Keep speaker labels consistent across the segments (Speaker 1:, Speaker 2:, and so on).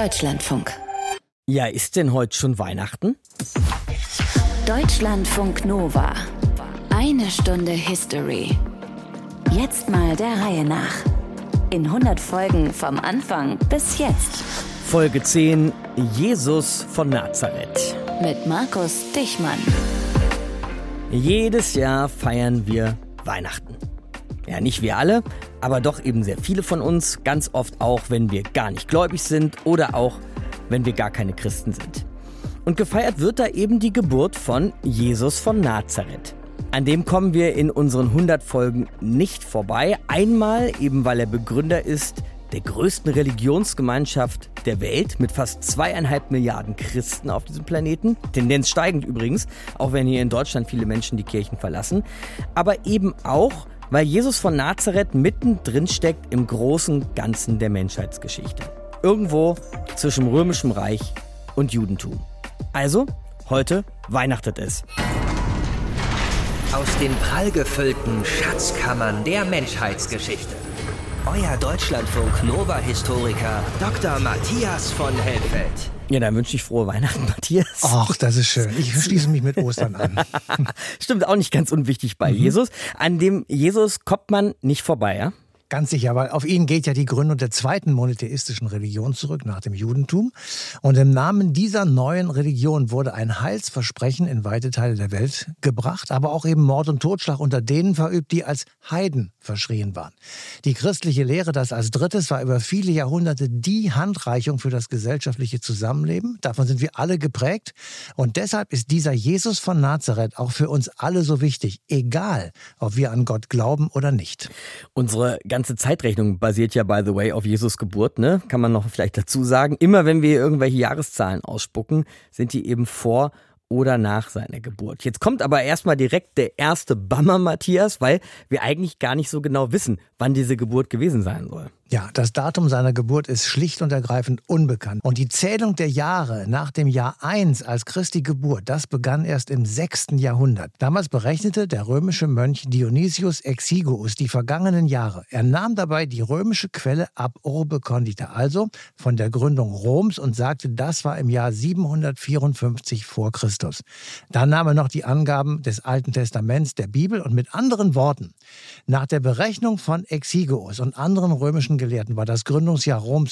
Speaker 1: Deutschlandfunk.
Speaker 2: Ja, ist denn heute schon Weihnachten?
Speaker 1: Deutschlandfunk Nova. Eine Stunde History. Jetzt mal der Reihe nach. In 100 Folgen vom Anfang bis jetzt.
Speaker 2: Folge 10: Jesus von Nazareth.
Speaker 1: Mit Markus Dichmann.
Speaker 2: Jedes Jahr feiern wir Weihnachten. Ja, nicht wir alle, aber doch eben sehr viele von uns. Ganz oft auch, wenn wir gar nicht gläubig sind oder auch, wenn wir gar keine Christen sind. Und gefeiert wird da eben die Geburt von Jesus von Nazareth. An dem kommen wir in unseren 100 Folgen nicht vorbei. Einmal eben, weil er Begründer ist der größten Religionsgemeinschaft der Welt mit fast 2,5 Milliarden Christen auf diesem Planeten. Tendenz steigend übrigens, auch wenn hier in Deutschland viele Menschen die Kirchen verlassen. Aber eben auch, weil Jesus von Nazareth mittendrin steckt im großen Ganzen der Menschheitsgeschichte. Irgendwo zwischen Römischem Reich und Judentum. Also, heute weihnachtet es.
Speaker 3: Aus den prallgefüllten Schatzkammern der Menschheitsgeschichte. Euer Deutschlandfunk Nova-Historiker Dr. Matthias von Helfeld.
Speaker 2: Ja, dann wünsche ich frohe Weihnachten, Matthias.
Speaker 4: Ach, das ist schön. Ich schließe mich mit Ostern an.
Speaker 2: Stimmt, auch nicht ganz unwichtig bei Jesus. An dem Jesus kommt man nicht vorbei, ja?
Speaker 4: Ganz sicher, weil auf ihn geht ja die Gründung der zweiten monotheistischen Religion zurück nach dem Judentum. Und im Namen dieser neuen Religion wurde ein Heilsversprechen in weite Teile der Welt gebracht, aber auch eben Mord und Totschlag unter denen verübt, die als Heiden verschrien waren. Die christliche Lehre, das als drittes, war über viele Jahrhunderte die Handreichung für das gesellschaftliche Zusammenleben. Davon sind wir alle geprägt. Und deshalb ist dieser Jesus von Nazareth auch für uns alle so wichtig, egal ob wir an Gott glauben oder nicht.
Speaker 2: Unsere ganze Zeitrechnung basiert ja, by the way, auf Jesus Geburt, ne? Kann man noch vielleicht dazu sagen. Immer wenn wir irgendwelche Jahreszahlen ausspucken, sind die eben vor oder nach seiner Geburt. Jetzt kommt aber erstmal direkt der erste Bummer, Matthias, weil wir eigentlich gar nicht so genau wissen, wann diese Geburt gewesen sein soll.
Speaker 4: Ja, das Datum seiner Geburt ist schlicht und ergreifend unbekannt. Und die Zählung der Jahre nach dem Jahr 1 als Christi Geburt, das begann erst im 6. Jahrhundert. Damals berechnete der römische Mönch Dionysius Exiguus die vergangenen Jahre. Er nahm dabei die römische Quelle ab Urbe Condita, also von der Gründung Roms, und sagte, das war im Jahr 754 vor Christus. Dann nahm er noch die Angaben des Alten Testaments der Bibel und mit anderen Worten, nach der Berechnung von Exiguus und anderen römischen Gelehrten war das Gründungsjahr Roms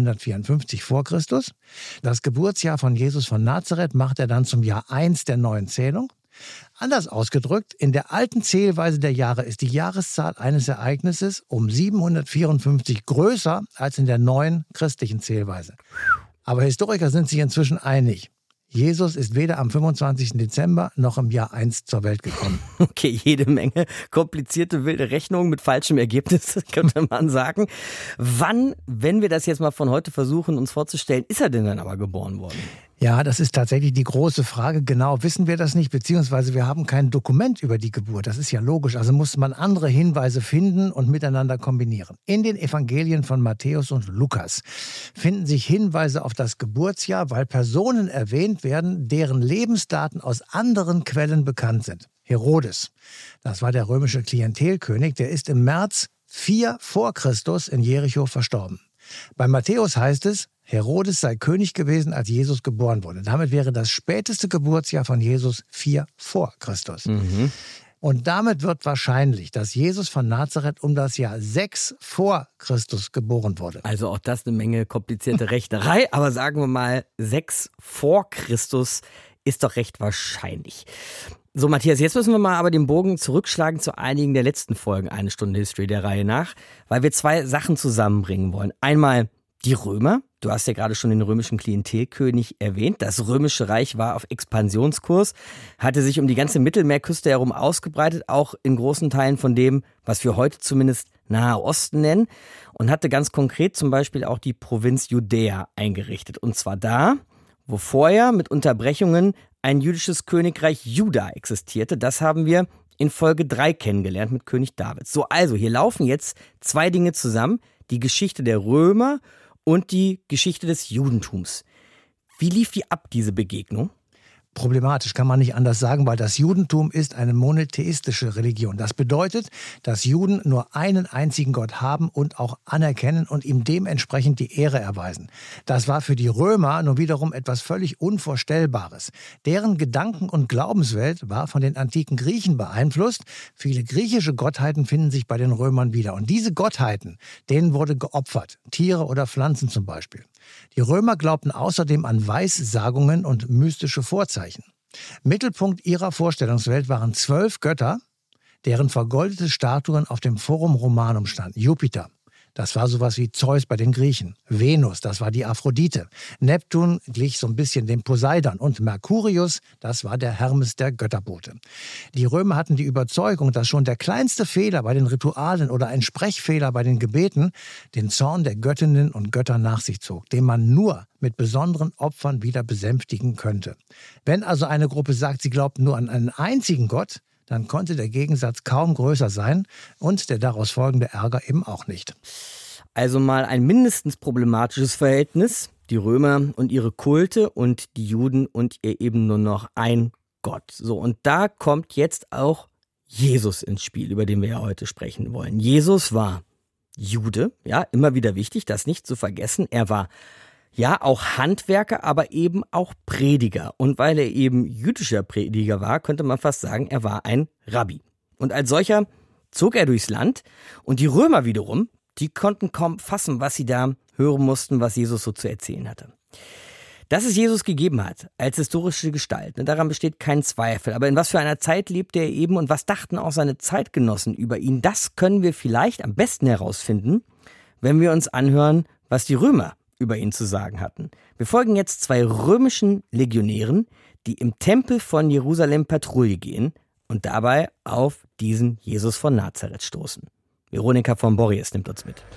Speaker 4: 754 vor Christus. Das Geburtsjahr von Jesus von Nazareth macht er dann zum Jahr 1 der neuen Zählung. Anders ausgedrückt, in der alten Zählweise der Jahre ist die Jahreszahl eines Ereignisses um 754 größer als in der neuen christlichen Zählweise. Aber Historiker sind sich inzwischen einig. Jesus ist weder am 25. Dezember noch im Jahr 1 zur Welt gekommen.
Speaker 2: Okay, jede Menge komplizierte, wilde Rechnungen mit falschem Ergebnis, könnte man sagen. Wann, wenn wir das jetzt mal von heute versuchen, uns vorzustellen, ist er denn dann aber geboren worden?
Speaker 4: Ja, das ist tatsächlich die große Frage. Genau wissen wir das nicht, beziehungsweise wir haben kein Dokument über die Geburt. Das ist ja logisch. Also muss man andere Hinweise finden und miteinander kombinieren. In den Evangelien von Matthäus und Lukas finden sich Hinweise auf das Geburtsjahr, weil Personen erwähnt werden, deren Lebensdaten aus anderen Quellen bekannt sind. Herodes, das war der römische Klientelkönig, der ist im März 4 vor Christus in Jericho verstorben. Bei Matthäus heißt es, Herodes sei König gewesen, als Jesus geboren wurde. Damit wäre das späteste Geburtsjahr von Jesus 4 vor Christus. Und damit wird wahrscheinlich, dass Jesus von Nazareth um das Jahr 6 vor Christus geboren wurde.
Speaker 2: Also auch das eine Menge komplizierte Rechnerei, aber sagen wir mal, 6 vor Christus ist doch recht wahrscheinlich. So, Matthias, jetzt müssen wir mal aber den Bogen zurückschlagen zu einigen der letzten Folgen Eine Stunde History der Reihe nach, weil wir zwei Sachen zusammenbringen wollen. Einmal die Römer. Du hast ja gerade schon den römischen Klientelkönig erwähnt. Das römische Reich war auf Expansionskurs, hatte sich um die ganze Mittelmeerküste herum ausgebreitet, auch in großen Teilen von dem, was wir heute zumindest Nahe Osten nennen, und hatte ganz konkret zum Beispiel auch die Provinz Judäa eingerichtet. Und zwar da, wo vorher mit Unterbrechungen ein jüdisches Königreich Juda existierte. Das haben wir in Folge 3 kennengelernt mit König David. So, also hier laufen jetzt zwei Dinge zusammen. Die Geschichte der Römer und die Geschichte des Judentums. Wie lief die ab, diese Begegnung?
Speaker 4: problematisch, kann man nicht anders sagen, weil das Judentum ist eine monotheistische Religion. Das bedeutet, dass Juden nur einen einzigen Gott haben und auch anerkennen und ihm dementsprechend die Ehre erweisen. Das war für die Römer nun wiederum etwas völlig Unvorstellbares. Deren Gedanken- und Glaubenswelt war von den antiken Griechen beeinflusst. Viele griechische Gottheiten finden sich bei den Römern wieder. Und diese Gottheiten, denen wurde geopfert. Tiere oder Pflanzen zum Beispiel. Die Römer glaubten außerdem an Weissagungen und mystische Vorzeichen. Mittelpunkt ihrer Vorstellungswelt waren 12 Götter, deren vergoldete Statuen auf dem Forum Romanum standen. Jupiter, das war sowas wie Zeus bei den Griechen. Venus, das war die Aphrodite. Neptun glich so ein bisschen dem Poseidon. Und Mercurius, das war der Hermes der Götterbote. Die Römer hatten die Überzeugung, dass schon der kleinste Fehler bei den Ritualen oder ein Sprechfehler bei den Gebeten den Zorn der Göttinnen und Götter nach sich zog, den man nur mit besonderen Opfern wieder besänftigen könnte. Wenn also eine Gruppe sagt, sie glaubt nur an einen einzigen Gott, dann konnte der Gegensatz kaum größer sein und der daraus folgende Ärger eben auch nicht.
Speaker 2: Also mal ein mindestens problematisches Verhältnis, die Römer und ihre Kulte und die Juden und ihr eben nur noch ein Gott. So, und da kommt jetzt auch Jesus ins Spiel, über den wir ja heute sprechen wollen. Jesus war Jude, ja, immer wieder wichtig, das nicht zu vergessen. Er war ja auch Handwerker, aber eben auch Prediger. Und weil er eben jüdischer Prediger war, könnte man fast sagen, er war ein Rabbi. Und als solcher zog er durchs Land und die Römer wiederum, die konnten kaum fassen, was sie da hören mussten, was Jesus so zu erzählen hatte. Dass es Jesus gegeben hat, als historische Gestalt, daran besteht kein Zweifel. Aber in was für einer Zeit lebte er eben und was dachten auch seine Zeitgenossen über ihn, das können wir vielleicht am besten herausfinden, wenn wir uns anhören, was die Römer über ihn zu sagen hatten. Wir folgen jetzt 2 römischen Legionären, die im Tempel von Jerusalem Patrouille gehen und dabei auf diesen Jesus von Nazareth stoßen. Veronika von Borries nimmt uns mit.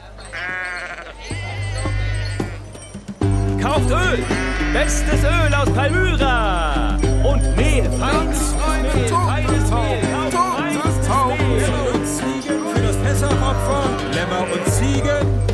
Speaker 5: Kauft Öl! Bestes Öl aus Palmyra! Und Mehl! Feines Mehl! Feines Mehl!
Speaker 6: Lämmer und Ziegen für das Pessachopfer! Lämmer und Ziegen!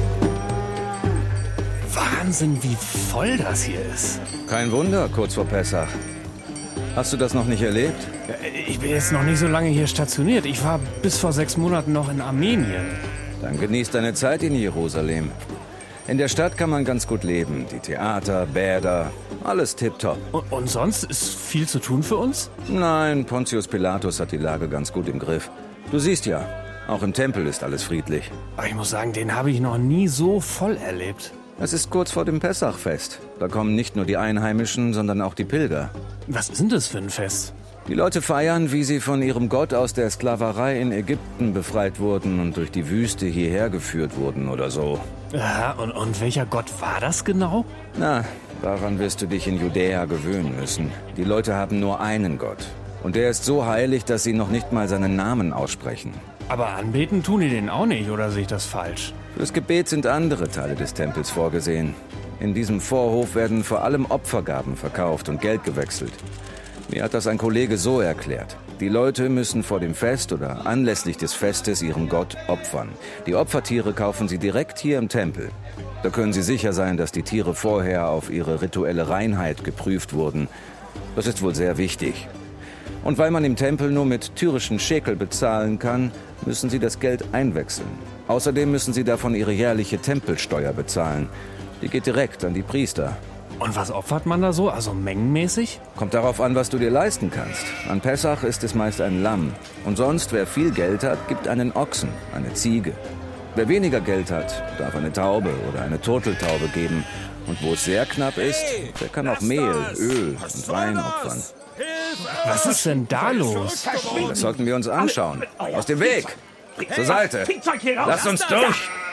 Speaker 5: Wahnsinn, wie voll das hier ist.
Speaker 7: Kein Wunder, kurz vor Pessach. Hast du das noch nicht erlebt?
Speaker 5: Ich bin jetzt noch nicht so lange hier stationiert. Ich war bis vor 6 Monaten noch in Armenien.
Speaker 7: Dann genieß deine Zeit in Jerusalem. In der Stadt kann man ganz gut leben. Die Theater, Bäder, alles tipptopp.
Speaker 5: Und sonst ist viel zu tun für uns?
Speaker 7: Nein, Pontius Pilatus hat die Lage ganz gut im Griff. Du siehst ja, auch im Tempel ist alles friedlich.
Speaker 5: Aber ich muss sagen, den habe ich noch nie so voll erlebt.
Speaker 7: Es ist kurz vor dem Pessachfest. Da kommen nicht nur die Einheimischen, sondern auch die Pilger.
Speaker 5: Was ist denn das für ein Fest?
Speaker 7: Die Leute feiern, wie sie von ihrem Gott aus der Sklaverei in Ägypten befreit wurden und durch die Wüste hierher geführt wurden oder so.
Speaker 5: Ja, und welcher Gott war das genau?
Speaker 7: Na, daran wirst du dich in Judäa gewöhnen müssen. Die Leute haben nur einen Gott. Und der ist so heilig, dass sie noch nicht mal seinen Namen aussprechen.
Speaker 5: Aber anbeten tun die den auch nicht, oder sehe ich das falsch?
Speaker 7: Fürs Gebet sind andere Teile des Tempels vorgesehen. In diesem Vorhof werden vor allem Opfergaben verkauft und Geld gewechselt. Mir hat das ein Kollege so erklärt. Die Leute müssen vor dem Fest oder anlässlich des Festes ihrem Gott opfern. Die Opfertiere kaufen sie direkt hier im Tempel. Da können sie sicher sein, dass die Tiere vorher auf ihre rituelle Reinheit geprüft wurden. Das ist wohl sehr wichtig. Und weil man im Tempel nur mit tyrischen Schekel bezahlen kann, müssen sie das Geld einwechseln. Außerdem müssen sie davon ihre jährliche Tempelsteuer bezahlen. Die geht direkt an die Priester.
Speaker 5: Und was opfert man da so, also mengenmäßig?
Speaker 7: Kommt darauf an, was du dir leisten kannst. An Pessach ist es meist ein Lamm. Und sonst, wer viel Geld hat, gibt einen Ochsen, eine Ziege. Wer weniger Geld hat, darf eine Taube oder eine Turteltaube geben. Und wo es sehr knapp ist, der kann auch Mehl, Öl und Wein opfern.
Speaker 5: Was ist denn da los?
Speaker 7: Das sollten wir uns anschauen. Aus dem Weg! Zur Seite! Lasst uns durch!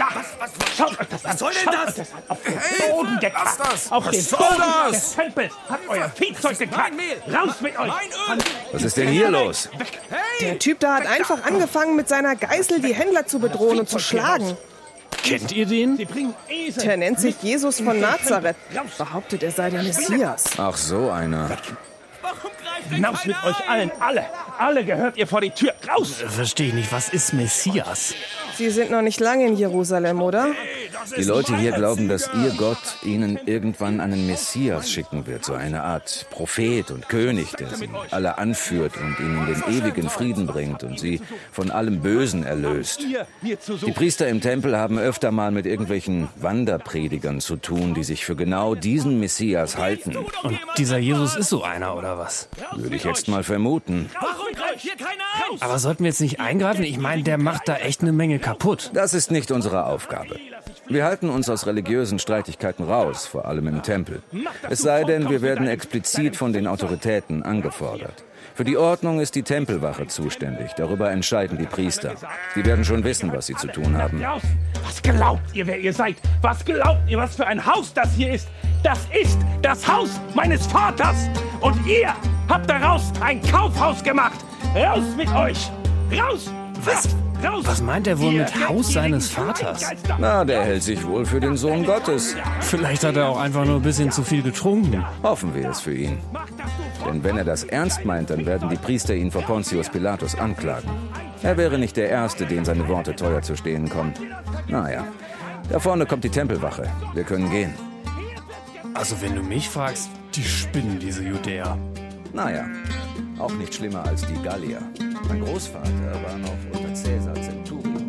Speaker 6: Was soll denn das?
Speaker 8: Auf den Boden gekackt! Auf den Boden des Tempels hat euer Viehzeug gekackt! Raus mit euch!
Speaker 7: Was ist denn hier los?
Speaker 9: Der Typ da hat einfach angefangen, mit seiner Geißel die Händler zu bedrohen und zu schlagen.
Speaker 5: Kennt ihr den?
Speaker 9: Der nennt sich Jesus von Nazareth. Behauptet, er sei der Messias.
Speaker 7: Ach, so einer.
Speaker 8: Hinaus mit euch allen! Alle gehört ihr vor die Tür! Raus!
Speaker 5: Verstehe ich nicht, was ist Messias?
Speaker 9: Sie sind noch nicht lange in Jerusalem, oder?
Speaker 7: Die Leute hier glauben, dass ihr Gott ihnen irgendwann einen Messias schicken wird, so eine Art Prophet und König, der sie alle anführt und ihnen den ewigen Frieden bringt und sie von allem Bösen erlöst. Die Priester im Tempel haben öfter mal mit irgendwelchen Wanderpredigern zu tun, die sich für genau diesen Messias halten.
Speaker 5: Und dieser Jesus ist so einer, oder was?
Speaker 7: Würde ich jetzt mal vermuten.
Speaker 8: Warum greift hier keiner aus?
Speaker 5: Aber sollten wir jetzt nicht eingreifen? Ich meine, der macht da echt eine Menge kaputt.
Speaker 7: Das ist nicht unsere Aufgabe. Wir halten uns aus religiösen Streitigkeiten raus, vor allem im Tempel. Es sei denn, wir werden explizit von den Autoritäten angefordert. Für die Ordnung ist die Tempelwache zuständig. Darüber entscheiden die Priester. Die werden schon wissen, was sie zu tun haben.
Speaker 8: Was glaubt ihr, wer ihr seid? Was glaubt ihr, was für ein Haus das hier ist? Das ist das Haus meines Vaters. Und ihr habt daraus ein Kaufhaus gemacht. Raus mit euch! Raus!
Speaker 5: Was meint er wohl mit Haus seines Vaters?
Speaker 7: Na, der hält sich wohl für den Sohn Gottes.
Speaker 5: Vielleicht hat er auch einfach nur ein bisschen zu viel getrunken.
Speaker 7: Hoffen wir es für ihn. Denn wenn er das ernst meint, dann werden die Priester ihn vor Pontius Pilatus anklagen. Er wäre nicht der Erste, dem seine Worte teuer zu stehen kommen. Naja, da vorne kommt die Tempelwache. Wir können gehen.
Speaker 5: Also wenn du mich fragst, die spinnen, diese Judäer.
Speaker 7: Naja, auch nicht schlimmer als die Gallier. Mein Großvater war noch unter Caesar Centurion.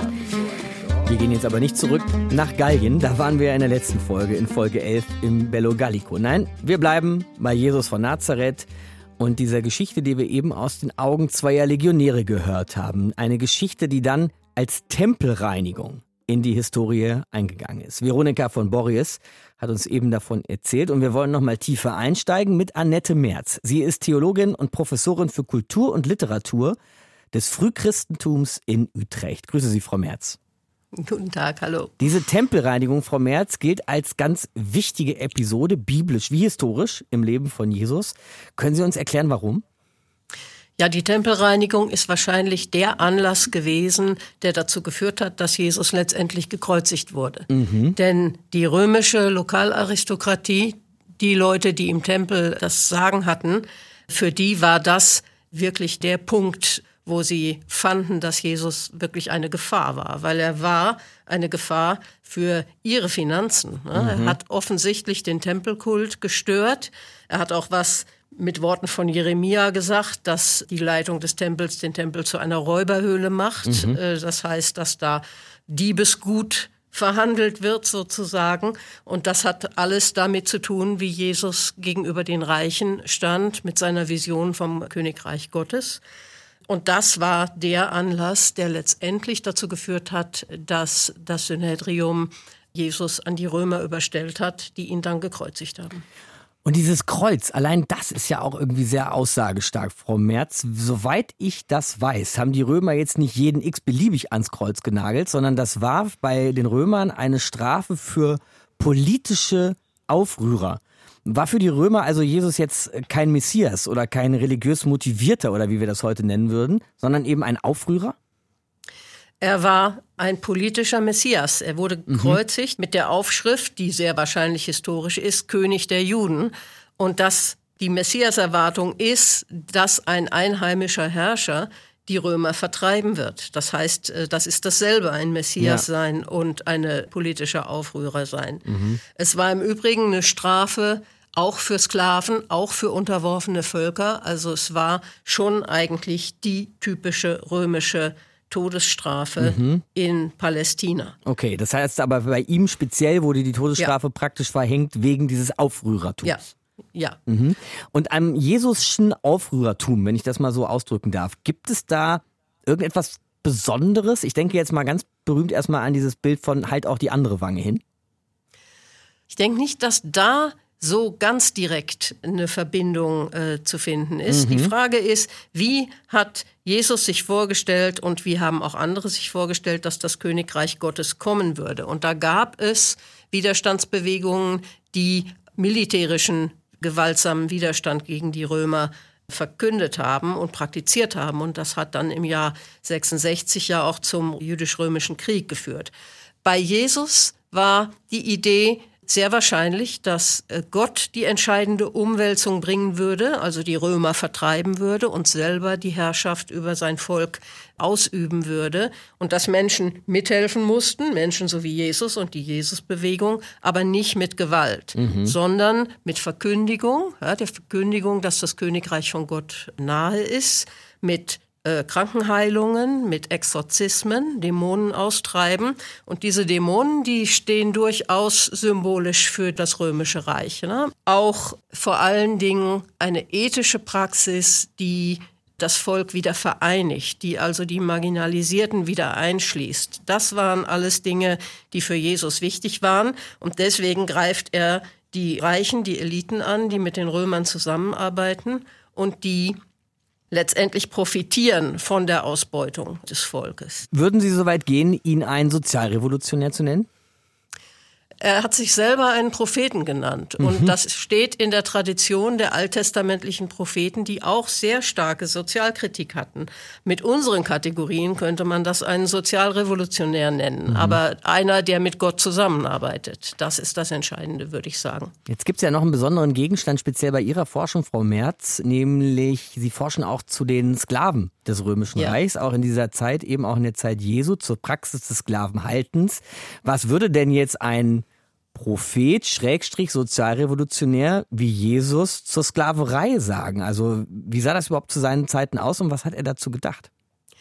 Speaker 2: Wir gehen jetzt aber nicht zurück nach Gallien. Da waren wir ja in der letzten Folge, in Folge 11 im Bello Gallico. Nein, wir bleiben bei Jesus von Nazareth und dieser Geschichte, die wir eben aus den Augen zweier Legionäre gehört haben. Eine Geschichte, die dann als Tempelreinigung in die Historie eingegangen ist. Veronika von Borries hat uns eben davon erzählt und wir wollen noch mal tiefer einsteigen mit Annette Merz. Sie ist Theologin und Professorin für Kultur und Literatur des Frühchristentums in Utrecht. Grüße Sie, Frau Merz.
Speaker 10: Guten Tag, hallo.
Speaker 2: Diese Tempelreinigung, Frau Merz, gilt als ganz wichtige Episode, biblisch wie historisch, im Leben von Jesus. Können Sie uns erklären, warum?
Speaker 10: Ja, die Tempelreinigung ist wahrscheinlich der Anlass gewesen, der dazu geführt hat, dass Jesus letztendlich gekreuzigt wurde. Denn die römische Lokalaristokratie, die Leute, die im Tempel das Sagen hatten, für die war das wirklich der Punkt, wo sie fanden, dass Jesus wirklich eine Gefahr war. Weil er war eine Gefahr für ihre Finanzen. Er hat offensichtlich den Tempelkult gestört. Er hat auch was mit Worten von Jeremia gesagt, dass die Leitung des Tempels den Tempel zu einer Räuberhöhle macht. Das heißt, dass da Diebesgut verhandelt wird sozusagen. Und das hat alles damit zu tun, wie Jesus gegenüber den Reichen stand mit seiner Vision vom Königreich Gottes. Und das war der Anlass, der letztendlich dazu geführt hat, dass das Synhedrium Jesus an die Römer überstellt hat, die ihn dann gekreuzigt haben.
Speaker 2: Und dieses Kreuz, allein das ist ja auch irgendwie sehr aussagestark, Frau Merz. Soweit ich das weiß, haben die Römer jetzt nicht jeden x-beliebig ans Kreuz genagelt, sondern das war bei den Römern eine Strafe für politische Aufrührer. War für die Römer also Jesus jetzt kein Messias oder kein religiös Motivierter oder wie wir das heute nennen würden, sondern eben ein Aufrührer?
Speaker 10: Er war ein politischer Messias. Er wurde gekreuzigt mit der Aufschrift, die sehr wahrscheinlich historisch ist, König der Juden. Und dass die Messiaserwartung ist, dass ein einheimischer Herrscher die Römer vertreiben wird. Das heißt, das ist dasselbe, ein Messias sein und eine politische Aufrührer sein. Es war im Übrigen eine Strafe auch für Sklaven, auch für unterworfene Völker. Also es war schon eigentlich die typische römische Todesstrafe in Palästina.
Speaker 2: Okay, das heißt aber bei ihm speziell wurde die Todesstrafe praktisch verhängt wegen dieses Aufrührertums.
Speaker 10: Ja.
Speaker 2: Und am Jesusschen Aufrührertum, wenn ich das mal so ausdrücken darf, gibt es da irgendetwas Besonderes? Ich denke jetzt mal ganz berühmt erstmal an dieses Bild von halt auch die andere Wange hin.
Speaker 10: Ich denke nicht, dass da so ganz direkt eine Verbindung zu finden ist. Die Frage ist, wie hat Jesus sich vorgestellt und wie haben auch andere sich vorgestellt, dass das Königreich Gottes kommen würde? Und da gab es Widerstandsbewegungen, die militärischen gewaltsamen Widerstand gegen die Römer verkündet haben und praktiziert haben. Und das hat dann im Jahr 66 ja auch zum jüdisch-römischen Krieg geführt. Bei Jesus war die Idee, sehr wahrscheinlich, dass Gott die entscheidende Umwälzung bringen würde, also die Römer vertreiben würde und selber die Herrschaft über sein Volk ausüben würde und dass Menschen mithelfen mussten, Menschen so wie Jesus und die Jesusbewegung, aber nicht mit Gewalt, sondern mit Verkündigung, der Verkündigung, dass das Königreich von Gott nahe ist, mit Krankenheilungen, mit Exorzismen, Dämonen austreiben. Und diese Dämonen, die stehen durchaus symbolisch für das Römische Reich. Ne? Auch vor allen Dingen eine ethische Praxis, die das Volk wieder vereinigt, die also die Marginalisierten wieder einschließt. Das waren alles Dinge, die für Jesus wichtig waren. Und deswegen greift er die Reichen, die Eliten an, die mit den Römern zusammenarbeiten und die letztendlich profitieren von der Ausbeutung des Volkes.
Speaker 2: Würden Sie so weit gehen, ihn einen Sozialrevolutionär zu nennen?
Speaker 10: Er hat sich selber einen Propheten genannt. Und das steht in der Tradition der alttestamentlichen Propheten, die auch sehr starke Sozialkritik hatten. Mit unseren Kategorien könnte man das einen Sozialrevolutionär nennen. Aber einer, der mit Gott zusammenarbeitet. Das ist das Entscheidende, würde ich sagen.
Speaker 2: Jetzt gibt es ja noch einen besonderen Gegenstand, speziell bei Ihrer Forschung, Frau Merz. Nämlich, Sie forschen auch zu den Sklaven des Römischen Reichs, auch in dieser Zeit, eben auch in der Zeit Jesu, zur Praxis des Sklavenhaltens. Was würde denn jetzt ein Prophet, Sozialrevolutionär wie Jesus zur Sklaverei sagen? Also wie sah das überhaupt zu seinen Zeiten aus und was hat er dazu gedacht?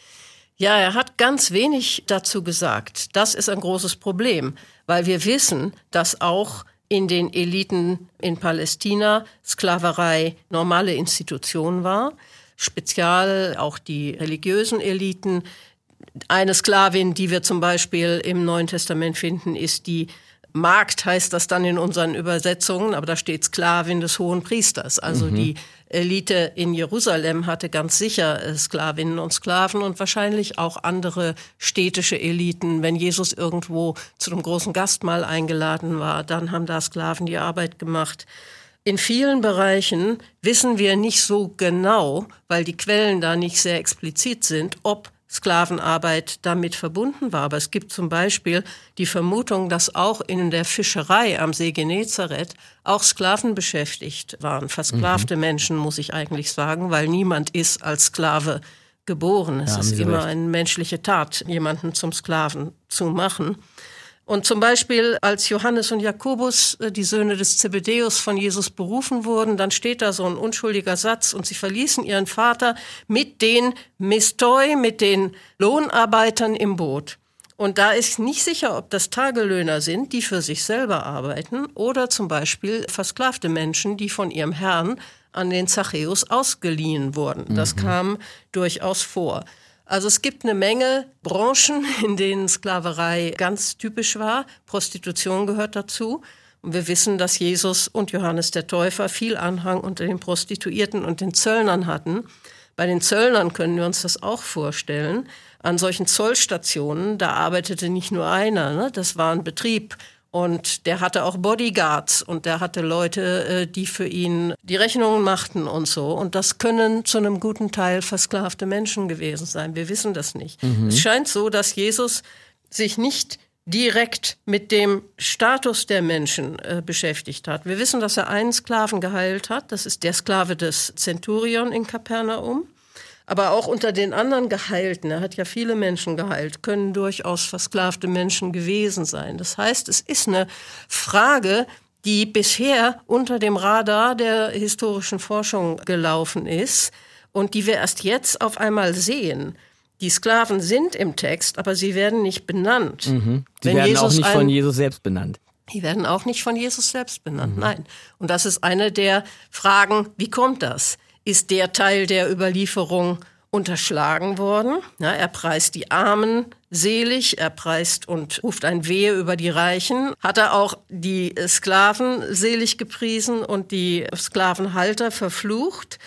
Speaker 10: Ja, er hat ganz wenig dazu gesagt. Das ist ein großes Problem, weil wir wissen, dass auch in den Eliten in Palästina Sklaverei normale Institution war. Speziell auch die religiösen Eliten. Eine Sklavin, die wir zum Beispiel im Neuen Testament finden, ist die Magd, heißt das dann in unseren Übersetzungen, aber da steht Sklavin des Hohen Priesters. Also die Elite in Jerusalem hatte ganz sicher Sklavinnen und Sklaven und wahrscheinlich auch andere städtische Eliten. Wenn Jesus irgendwo zu einem großen Gastmahl eingeladen war, dann haben da Sklaven die Arbeit gemacht. In vielen Bereichen wissen wir nicht so genau, weil die Quellen da nicht sehr explizit sind, ob Sklavenarbeit damit verbunden war. Aber es gibt zum Beispiel die Vermutung, dass auch in der Fischerei am See Genezareth auch Sklaven beschäftigt waren. Versklavte Menschen, muss ich eigentlich sagen, weil niemand ist als Sklave geboren. Es ist immer eine menschliche Tat, jemanden zum Sklaven zu machen. Und zum Beispiel, als Johannes und Jakobus, die Söhne des Zebedäus, von Jesus berufen wurden, dann steht da so ein unschuldiger Satz und sie verließen ihren Vater mit den Mistoi, mit den Lohnarbeitern im Boot. Und da ist nicht sicher, ob das Tagelöhner sind, die für sich selber arbeiten, oder zum Beispiel versklavte Menschen, die von ihrem Herrn an den Zachäus ausgeliehen wurden. Das kam durchaus vor. Also es gibt eine Menge Branchen, in denen Sklaverei ganz typisch war. Prostitution gehört dazu. Und wir wissen, dass Jesus und Johannes der Täufer viel Anhang unter den Prostituierten und den Zöllnern hatten. Bei den Zöllnern können wir uns das auch vorstellen. An solchen Zollstationen, da arbeitete nicht nur einer, ne? Das war ein Betrieb. Und der hatte auch Bodyguards und der hatte Leute, die für ihn die Rechnungen machten und so. Und das können zu einem guten Teil versklavte Menschen gewesen sein. Wir wissen das nicht. Es scheint so, dass Jesus sich nicht direkt mit dem Status der Menschen beschäftigt hat. Wir wissen, dass er einen Sklaven geheilt hat. Das ist der Sklave des Zenturion in Kapernaum. Aber auch unter den anderen Geheilten, er hat ja viele Menschen geheilt, können durchaus versklavte Menschen gewesen sein. Das heißt, es ist eine Frage, die bisher unter dem Radar der historischen Forschung gelaufen ist und die wir erst jetzt auf einmal sehen. Die Sklaven sind im Text, aber sie werden nicht benannt.
Speaker 2: Die werden auch nicht von Jesus selbst benannt.
Speaker 10: Die werden auch nicht von Jesus selbst benannt, nein. Und das ist eine der Fragen, wie kommt das? Ist der Teil der Überlieferung unterschlagen worden? Ja, er preist die Armen selig, er preist und ruft ein Wehe über die Reichen. Hat er auch die Sklaven selig gepriesen und die Sklavenhalter verflucht?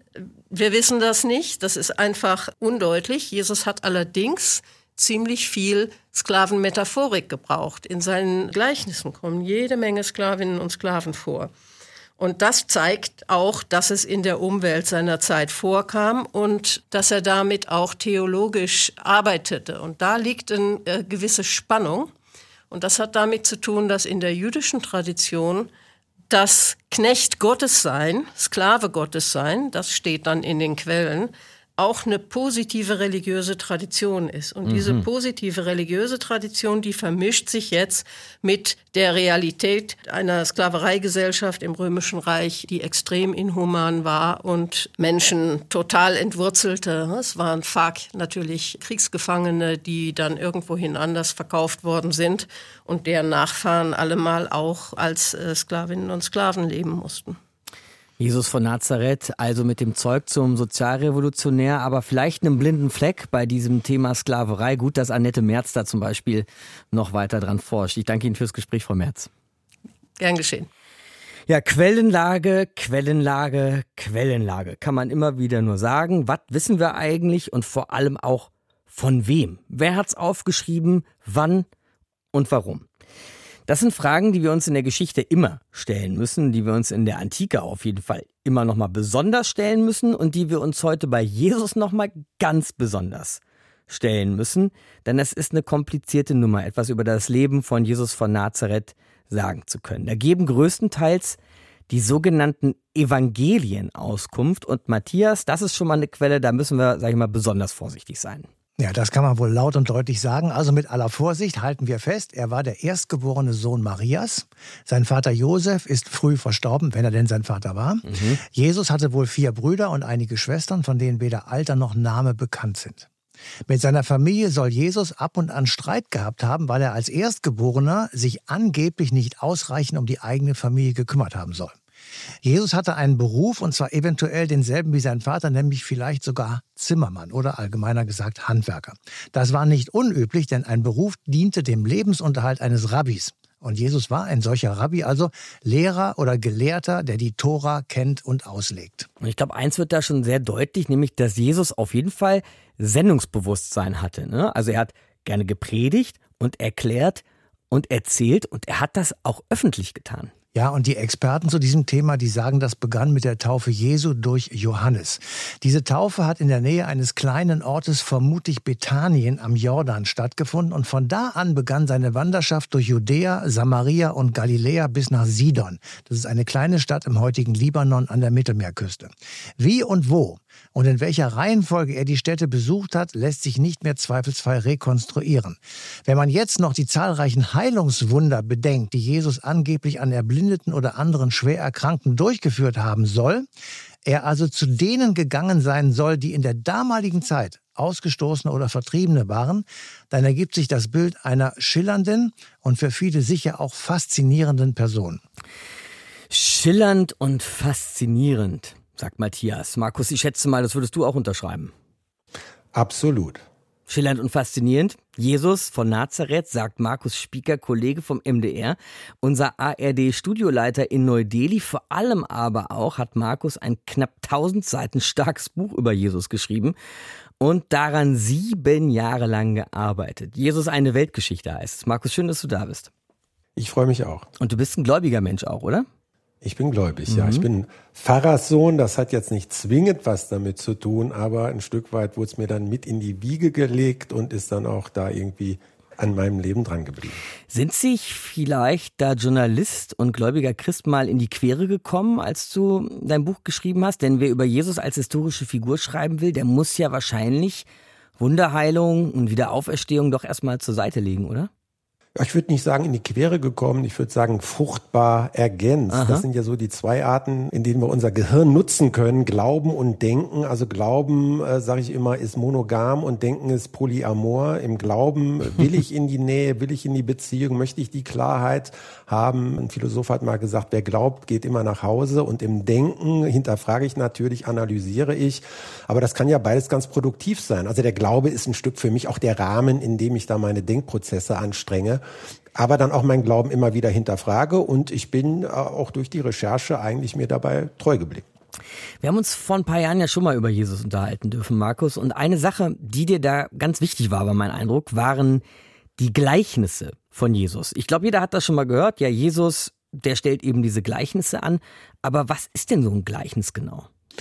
Speaker 10: Wir wissen das nicht, das ist einfach undeutlich. Jesus hat allerdings ziemlich viel Sklavenmetaphorik gebraucht. In seinen Gleichnissen kommen jede Menge Sklavinnen und Sklaven vor. Und das zeigt auch, dass es in der Umwelt seiner Zeit vorkam und dass er damit auch theologisch arbeitete. Und da liegt eine gewisse Spannung. Und das hat damit zu tun, dass in der jüdischen Tradition das Knecht Gottes sein, Sklave Gottes sein, das steht dann in den Quellen, auch eine positive religiöse Tradition ist. Und diese positive religiöse Tradition, die vermischt sich jetzt mit der Realität einer Sklavereigesellschaft im Römischen Reich, die extrem inhuman war und Menschen total entwurzelte. Es waren natürlich Kriegsgefangene, die dann irgendwohin anders verkauft worden sind und deren Nachfahren allemal auch als Sklavinnen und Sklaven leben mussten.
Speaker 2: Jesus von Nazareth, also mit dem Zeug zum Sozialrevolutionär, aber vielleicht einem blinden Fleck bei diesem Thema Sklaverei. Gut, dass Annette Merz da zum Beispiel noch weiter dran forscht. Ich danke Ihnen fürs Gespräch, Frau Merz.
Speaker 10: Gern geschehen.
Speaker 2: Ja, Quellenlage, kann man immer wieder nur sagen. Was wissen wir eigentlich und vor allem auch von wem? Wer hat's aufgeschrieben, wann und warum? Das sind Fragen, die wir uns in der Geschichte immer stellen müssen, die wir uns in der Antike auf jeden Fall immer noch mal besonders stellen müssen und die wir uns heute bei Jesus noch mal ganz besonders stellen müssen. Denn es ist eine komplizierte Nummer, etwas über das Leben von Jesus von Nazareth sagen zu können. Da geben größtenteils die sogenannten Evangelien Auskunft. Und Matthias, das ist schon mal eine Quelle, da müssen wir, sag ich mal, besonders vorsichtig sein.
Speaker 4: Ja, das kann man wohl laut und deutlich sagen. Also mit aller Vorsicht halten wir fest, er war der erstgeborene Sohn Marias. Sein Vater Josef ist früh verstorben, wenn er denn sein Vater war. Jesus hatte wohl 4 Brüder und einige Schwestern, von denen weder Alter noch Name bekannt sind. Mit seiner Familie soll Jesus ab und an Streit gehabt haben, weil er als Erstgeborener sich angeblich nicht ausreichend um die eigene Familie gekümmert haben soll. Jesus hatte einen Beruf, und zwar eventuell denselben wie sein Vater, nämlich vielleicht sogar Zimmermann oder allgemeiner gesagt Handwerker. Das war nicht unüblich, denn ein Beruf diente dem Lebensunterhalt eines Rabbis. Und Jesus war ein solcher Rabbi, also Lehrer oder Gelehrter, der die Tora kennt und auslegt.
Speaker 2: Und ich glaube, eins wird da schon sehr deutlich, nämlich, dass Jesus auf jeden Fall Sendungsbewusstsein hatte, ne? Also er hat gerne gepredigt und erklärt und erzählt und er hat das auch öffentlich getan.
Speaker 4: Ja, und die Experten zu diesem Thema, die sagen, das begann mit der Taufe Jesu durch Johannes. Diese Taufe hat in der Nähe eines kleinen Ortes, vermutlich Bethanien am Jordan, stattgefunden. Und von da an begann seine Wanderschaft durch Judäa, Samaria und Galiläa bis nach Sidon. Das ist eine kleine Stadt im heutigen Libanon an der Mittelmeerküste. Wie und wo und in welcher Reihenfolge er die Städte besucht hat, lässt sich nicht mehr zweifelsfrei rekonstruieren. Wenn man jetzt noch die zahlreichen Heilungswunder bedenkt, die Jesus angeblich an Erblindeten oder anderen schwer Erkrankten durchgeführt haben soll, er also zu denen gegangen sein soll, die in der damaligen Zeit Ausgestoßene oder Vertriebene waren, dann ergibt sich das Bild einer schillernden und für viele sicher auch faszinierenden Person.
Speaker 2: Schillernd und faszinierend, sagt Matthias. Markus, ich schätze mal, das würdest du auch unterschreiben.
Speaker 11: Absolut.
Speaker 2: Schillernd und faszinierend. Jesus von Nazareth, sagt Markus Spieker, Kollege vom MDR, unser ARD-Studioleiter in Neu-Delhi. Vor allem aber auch hat Markus ein knapp 1000 Seiten starkes Buch über Jesus geschrieben und daran 7 Jahre lang gearbeitet. Jesus, eine Weltgeschichte heißt es. Markus, schön, dass du da bist.
Speaker 11: Ich freue mich auch.
Speaker 2: Und du bist ein gläubiger Mensch auch, oder?
Speaker 11: Ich bin gläubig, ja. Ich bin Pfarrerssohn, das hat jetzt nicht zwingend was damit zu tun, aber ein Stück weit wurde es mir dann mit in die Wiege gelegt und ist dann auch da irgendwie an meinem Leben dran geblieben.
Speaker 2: Sind sich vielleicht da Journalist und gläubiger Christ mal in die Quere gekommen, als du dein Buch geschrieben hast? Denn wer über Jesus als historische Figur schreiben will, der muss ja wahrscheinlich Wunderheilung und Wiederauferstehung doch erstmal zur Seite legen, oder?
Speaker 11: Ich würde nicht sagen in die Quere gekommen, ich würde sagen fruchtbar ergänzt. Aha. Das sind ja so die 2 Arten, in denen wir unser Gehirn nutzen können, Glauben und Denken. Also Glauben, sage ich immer, ist monogam und Denken ist polyamor. Im Glauben will ich in die Nähe, will ich in die Beziehung, möchte ich die Klarheit haben. Ein Philosoph hat mal gesagt, wer glaubt, geht immer nach Hause. Und im Denken hinterfrage ich natürlich, analysiere ich. Aber das kann ja beides ganz produktiv sein. Also der Glaube ist ein Stück für mich auch der Rahmen, in dem ich da meine Denkprozesse anstrenge. Aber dann auch meinen Glauben immer wieder hinterfrage und ich bin auch durch die Recherche eigentlich mir dabei treu geblieben.
Speaker 2: Wir haben uns vor ein paar Jahren ja schon mal über Jesus unterhalten dürfen, Markus. Und eine Sache, die dir da ganz wichtig war mein Eindruck, waren die Gleichnisse von Jesus. Ich glaube, jeder hat das schon mal gehört. Ja, Jesus, der stellt eben diese Gleichnisse an. Aber was ist denn so ein Gleichnis genau?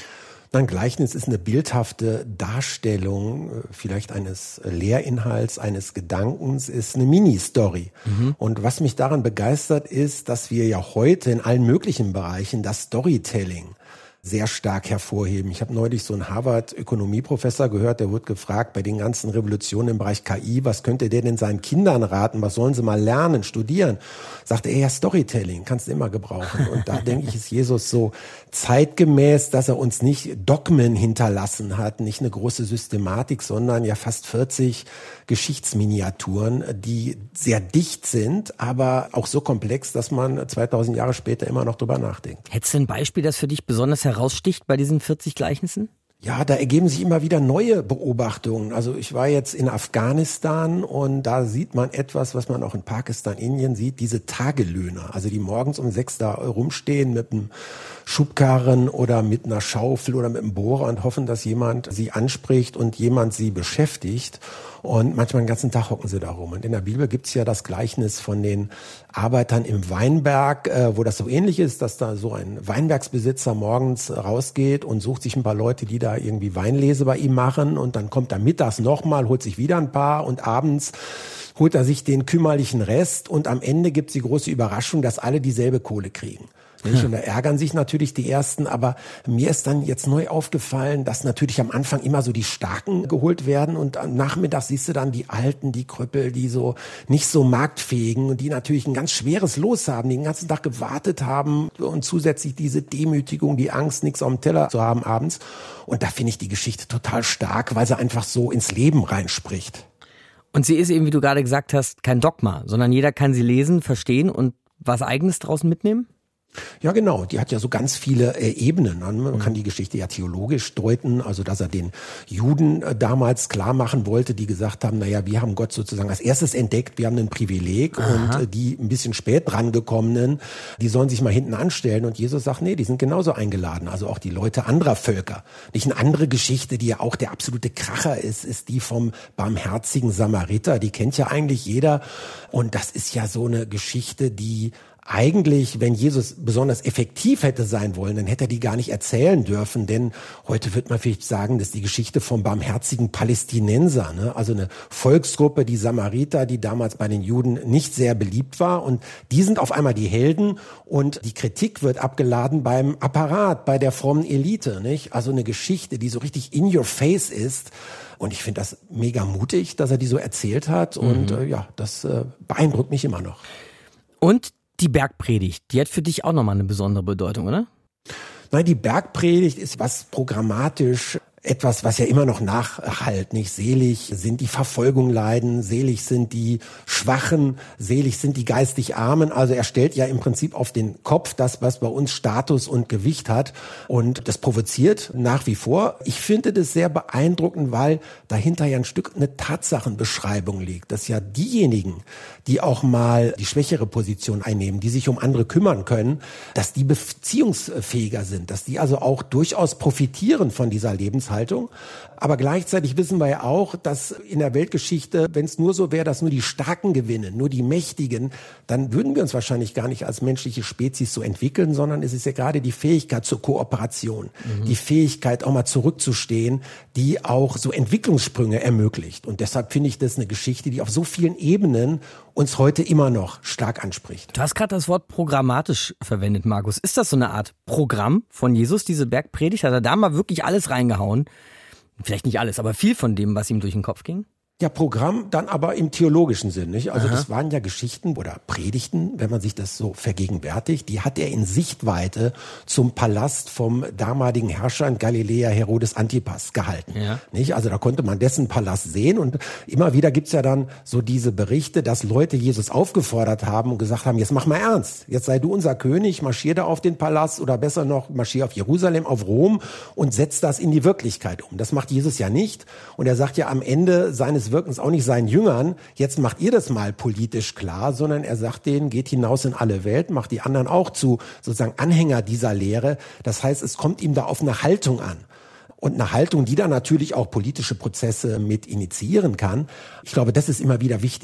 Speaker 11: Ein Gleichnis ist eine bildhafte Darstellung vielleicht eines Lehrinhalts, eines Gedankens, ist eine Mini-Story. Und was mich daran begeistert ist, dass wir ja heute in allen möglichen Bereichen das Storytelling sehr stark hervorheben. Ich habe neulich so einen Harvard-Ökonomieprofessor gehört, der wurde gefragt, bei den ganzen Revolutionen im Bereich KI, was könnte der denn seinen Kindern raten, was sollen sie mal lernen, studieren? Sagte er, ja, Storytelling kannst du immer gebrauchen. Und da denke ich, ist Jesus so zeitgemäß, dass er uns nicht Dogmen hinterlassen hat, nicht eine große Systematik, sondern ja fast 40 Geschichtsminiaturen, die sehr dicht sind, aber auch so komplex, dass man 2000 Jahre später immer noch drüber nachdenkt.
Speaker 2: Hättest du ein Beispiel, das für dich besonders heraussticht bei diesen 40 Gleichnissen?
Speaker 11: Ja, da ergeben sich immer wieder neue Beobachtungen. Also ich war jetzt in Afghanistan und da sieht man etwas, was man auch in Pakistan, Indien sieht, diese Tagelöhner, also die morgens um 6 da rumstehen mit einem Schubkarren oder mit einer Schaufel oder mit einem Bohrer und hoffen, dass jemand sie anspricht und jemand sie beschäftigt. Und manchmal den ganzen Tag hocken sie da rum. Und in der Bibel gibt's ja das Gleichnis von den Arbeitern im Weinberg, wo das so ähnlich ist, dass da so ein Weinbergsbesitzer morgens rausgeht und sucht sich ein paar Leute, die da irgendwie Weinlese bei ihm machen. Und dann kommt er mittags nochmal, holt sich wieder ein paar und abends holt er sich den kümmerlichen Rest. Und am Ende gibt's die große Überraschung, dass alle dieselbe Kohle kriegen. Und da ärgern sich natürlich die Ersten, aber mir ist dann jetzt neu aufgefallen, dass natürlich am Anfang immer so die Starken geholt werden und am Nachmittag siehst du dann die Alten, die Krüppel, die so nicht so marktfähigen und die natürlich ein ganz schweres Los haben, die den ganzen Tag gewartet haben und zusätzlich diese Demütigung, die Angst, nichts auf dem Teller zu haben abends. Und da finde ich die Geschichte total stark, weil sie einfach so ins Leben reinspricht.
Speaker 2: Und sie ist eben, wie du gerade gesagt hast, kein Dogma, sondern jeder kann sie lesen, verstehen und was Eigenes draußen mitnehmen?
Speaker 11: Ja, genau. Die hat ja so ganz viele Ebenen. Man kann die Geschichte ja theologisch deuten, also dass er den Juden damals klar machen wollte, die gesagt haben, naja, wir haben Gott sozusagen als erstes entdeckt, wir haben ein Privileg. Aha. Und die ein bisschen spät drangekommenen, die sollen sich mal hinten anstellen. Und Jesus sagt, nee, die sind genauso eingeladen. Also auch die Leute anderer Völker. Nicht eine andere Geschichte, die ja auch der absolute Kracher ist die vom barmherzigen Samariter. Die kennt ja eigentlich jeder. Und das ist ja so eine Geschichte, die eigentlich, wenn Jesus besonders effektiv hätte sein wollen, dann hätte er die gar nicht erzählen dürfen, denn heute wird man vielleicht sagen, das ist die Geschichte vom barmherzigen Palästinenser, ne? Also eine Volksgruppe, die Samariter, die damals bei den Juden nicht sehr beliebt war und die sind auf einmal die Helden und die Kritik wird abgeladen beim Apparat, bei der frommen Elite, nicht? Also eine Geschichte, die so richtig in your face ist. Und ich finde das mega mutig, dass er die so erzählt hat und das beeindruckt mich immer noch.
Speaker 2: Und die Bergpredigt, die hat für dich auch nochmal eine besondere Bedeutung, oder?
Speaker 11: Nein, die Bergpredigt ist was programmatisch, etwas, was ja immer noch nachhallt, nicht? Selig sind die Verfolgung leiden, selig sind die Schwachen, selig sind die geistig Armen. Also er stellt ja im Prinzip auf den Kopf das, was bei uns Status und Gewicht hat. Und das provoziert nach wie vor. Ich finde das sehr beeindruckend, weil dahinter ja ein Stück eine Tatsachenbeschreibung liegt, dass ja diejenigen, die auch mal die schwächere Position einnehmen, die sich um andere kümmern können, dass die beziehungsfähiger sind, dass die also auch durchaus profitieren von dieser Lebenshaltung. Aber gleichzeitig wissen wir ja auch, dass in der Weltgeschichte, wenn es nur so wäre, dass nur die Starken gewinnen, nur die Mächtigen, dann würden wir uns wahrscheinlich gar nicht als menschliche Spezies so entwickeln, sondern es ist ja gerade die Fähigkeit zur Kooperation, die Fähigkeit auch mal zurückzustehen, die auch so Entwicklungssprünge ermöglicht. Und deshalb finde ich das eine Geschichte, die auf so vielen Ebenen uns heute immer noch stark anspricht.
Speaker 2: Du hast gerade das Wort programmatisch verwendet, Markus. Ist das so eine Art Programm von Jesus, diese Bergpredigt? Hat er da mal wirklich alles reingehauen? Vielleicht nicht alles, aber viel von dem, was ihm durch den Kopf ging?
Speaker 11: Ja, Programm dann aber im theologischen Sinn, nicht? Also das waren ja Geschichten oder Predigten, wenn man sich das so vergegenwärtigt, die hat er in Sichtweite zum Palast vom damaligen Herrscher in Galiläa, Herodes Antipas, gehalten. Ja. Nicht? Also da konnte man dessen Palast sehen und immer wieder gibt's ja dann so diese Berichte, dass Leute Jesus aufgefordert haben und gesagt haben, jetzt mach mal ernst, jetzt sei du unser König, marschier da auf den Palast oder besser noch, marschier auf Jerusalem, auf Rom und setz das in die Wirklichkeit um. Das macht Jesus ja nicht und er sagt ja am Ende seines Wirkens auch nicht seinen Jüngern, jetzt macht ihr das mal politisch klar, sondern er sagt denen, geht hinaus in alle Welt, macht die anderen auch zu sozusagen Anhänger dieser Lehre. Das heißt, es kommt ihm da auf eine Haltung an. Und eine Haltung, die dann natürlich auch politische Prozesse mit initiieren kann. Ich glaube, das ist immer wieder wichtig,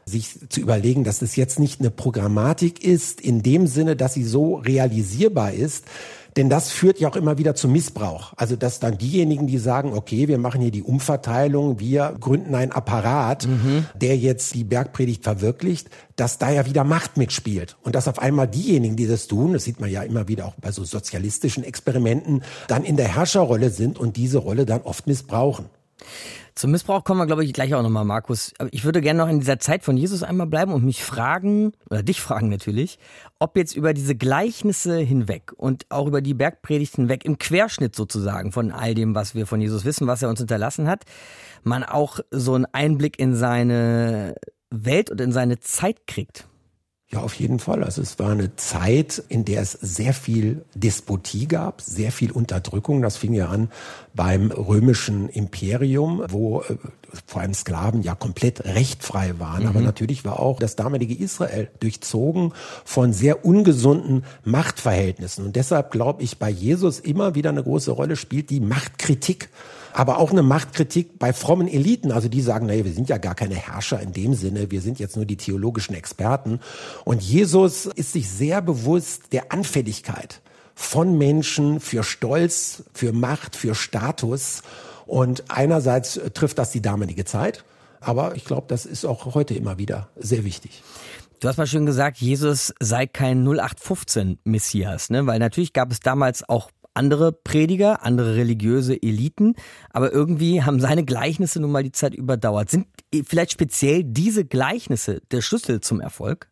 Speaker 11: sich zu überlegen, dass es jetzt nicht eine Programmatik ist, in dem Sinne, dass sie so realisierbar ist. Denn das führt ja auch immer wieder zu Missbrauch. Also dass dann diejenigen, die sagen, okay, wir machen hier die Umverteilung, wir gründen einen Apparat, der jetzt die Bergpredigt verwirklicht, dass da ja wieder Macht mitspielt. Und dass auf einmal diejenigen, die das tun, das sieht man ja immer wieder auch bei so sozialistischen Experimenten, dann in der Herrscherrolle sind und diese Rolle dann oft missbrauchen.
Speaker 2: Zum Missbrauch kommen wir, glaube ich, gleich auch nochmal, Markus. Aber ich würde gerne noch in dieser Zeit von Jesus einmal bleiben und mich fragen, oder dich fragen natürlich, ob jetzt über diese Gleichnisse hinweg und auch über die Bergpredigt hinweg, im Querschnitt sozusagen von all dem, was wir von Jesus wissen, was er uns hinterlassen hat, man auch so einen Einblick in seine Welt und in seine Zeit kriegt.
Speaker 11: Ja, auf jeden Fall. Also es war eine Zeit, in der es sehr viel Despotie gab, sehr viel Unterdrückung. Das fing ja an beim römischen Imperium, wo vor allem Sklaven ja komplett rechtfrei waren. Aber natürlich war auch das damalige Israel durchzogen von sehr ungesunden Machtverhältnissen. Und deshalb glaube ich, bei Jesus immer wieder eine große Rolle spielt die Machtkritik. Aber auch eine Machtkritik bei frommen Eliten, also die sagen, naja, wir sind ja gar keine Herrscher in dem Sinne, wir sind jetzt nur die theologischen Experten. Und Jesus ist sich sehr bewusst der Anfälligkeit von Menschen für Stolz, für Macht, für Status. Und einerseits trifft das die damalige Zeit, aber ich glaube, das ist auch heute immer wieder sehr wichtig.
Speaker 2: Du hast mal schön gesagt, Jesus sei kein 0815-Messias, ne? Weil natürlich gab es damals auch andere Prediger, andere religiöse Eliten, aber irgendwie haben seine Gleichnisse nun mal die Zeit überdauert. Sind vielleicht speziell diese Gleichnisse der Schlüssel zum Erfolg?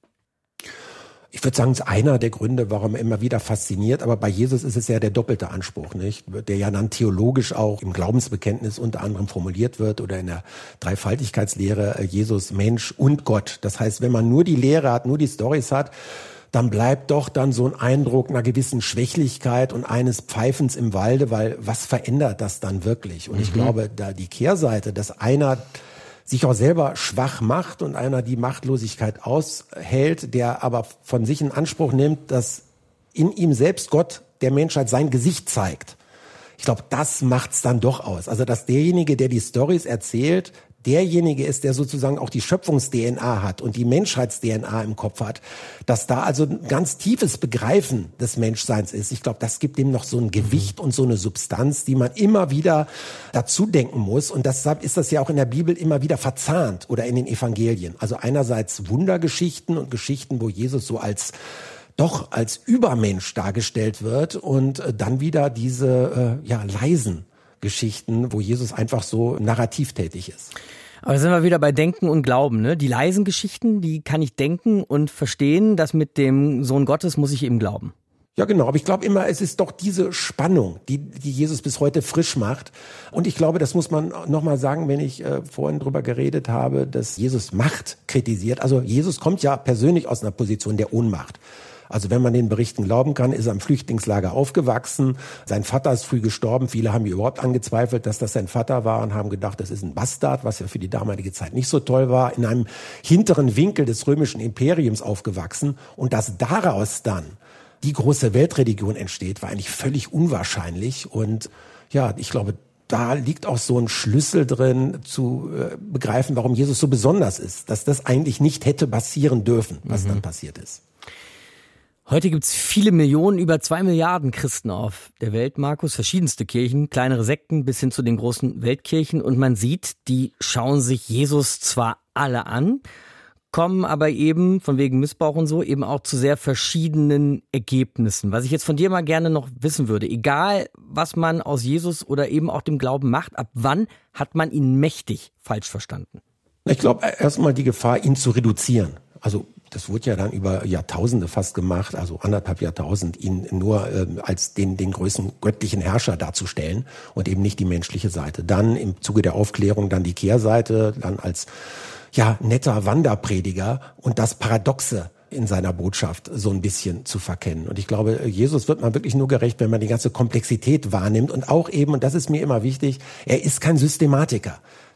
Speaker 11: Ich würde sagen, es ist einer der Gründe, warum er immer wieder fasziniert. Aber bei Jesus ist es ja der doppelte Anspruch, nicht? Der ja dann theologisch auch im Glaubensbekenntnis unter anderem formuliert wird oder in der Dreifaltigkeitslehre Jesus, Mensch und Gott. Das heißt, wenn man nur die Lehre hat, nur die Storys hat, dann bleibt doch dann so ein Eindruck einer gewissen Schwächlichkeit und eines Pfeifens im Walde, weil was verändert das dann wirklich? Und ich glaube, da die Kehrseite, dass einer sich auch selber schwach macht und einer die Machtlosigkeit aushält, der aber von sich in Anspruch nimmt, dass in ihm selbst Gott der Menschheit sein Gesicht zeigt. Ich glaube, das macht's dann doch aus. Also, dass derjenige, der die Storys erzählt, derjenige ist, der sozusagen auch die Schöpfungs-DNA hat und die Menschheits-DNA im Kopf hat, dass da also ein ganz tiefes Begreifen des Menschseins ist. Ich glaube, das gibt dem noch so ein Gewicht und so eine Substanz, die man immer wieder dazu denken muss. Und deshalb ist das ja auch in der Bibel immer wieder verzahnt oder in den Evangelien. Also einerseits Wundergeschichten und Geschichten, wo Jesus so als Übermensch dargestellt wird und dann wieder diese leisen Geschichten, wo Jesus einfach so narrativ tätig ist.
Speaker 2: Aber da sind wir wieder bei Denken und Glauben, ne? Die leisen Geschichten, die kann ich denken und verstehen, das mit dem Sohn Gottes muss ich eben glauben.
Speaker 11: Ja, genau. Aber ich glaube immer, es ist doch diese Spannung, die Jesus bis heute frisch macht. Und ich glaube, das muss man nochmal sagen, wenn ich vorhin drüber geredet habe, dass Jesus Macht kritisiert. Also Jesus kommt ja persönlich aus einer Position der Ohnmacht. Also wenn man den Berichten glauben kann, ist er im Flüchtlingslager aufgewachsen. Sein Vater ist früh gestorben. Viele haben überhaupt angezweifelt, dass das sein Vater war und haben gedacht, das ist ein Bastard, was ja für die damalige Zeit nicht so toll war. In einem hinteren Winkel des römischen Imperiums aufgewachsen. Und dass daraus dann die große Weltreligion entsteht, war eigentlich völlig unwahrscheinlich. Und ja, ich glaube, da liegt auch so ein Schlüssel drin, zu begreifen, warum Jesus so besonders ist. Dass das eigentlich nicht hätte passieren dürfen, was dann passiert ist.
Speaker 2: Heute gibt's viele Millionen, über 2 Milliarden Christen auf der Welt, Markus. Verschiedenste Kirchen, kleinere Sekten bis hin zu den großen Weltkirchen. Und man sieht, die schauen sich Jesus zwar alle an, kommen aber eben, von wegen Missbrauch und so, eben auch zu sehr verschiedenen Ergebnissen. Was ich jetzt von dir mal gerne noch wissen würde, egal was man aus Jesus oder eben auch dem Glauben macht, ab wann hat man ihn mächtig falsch verstanden?
Speaker 11: Ich glaube, erstmal die Gefahr, ihn zu reduzieren. Also das wurde ja dann über Jahrtausende fast gemacht, also 1,5 Jahrtausend, ihn nur als den größten göttlichen Herrscher darzustellen und eben nicht die menschliche Seite. Dann im Zuge der Aufklärung dann die Kehrseite, dann als netter Wanderprediger und das Paradoxe in seiner Botschaft so ein bisschen zu verkennen. Und ich glaube, Jesus wird man wirklich nur gerecht, wenn man die ganze Komplexität wahrnimmt und auch eben, und das ist mir immer wichtig, er ist kein Systematiker.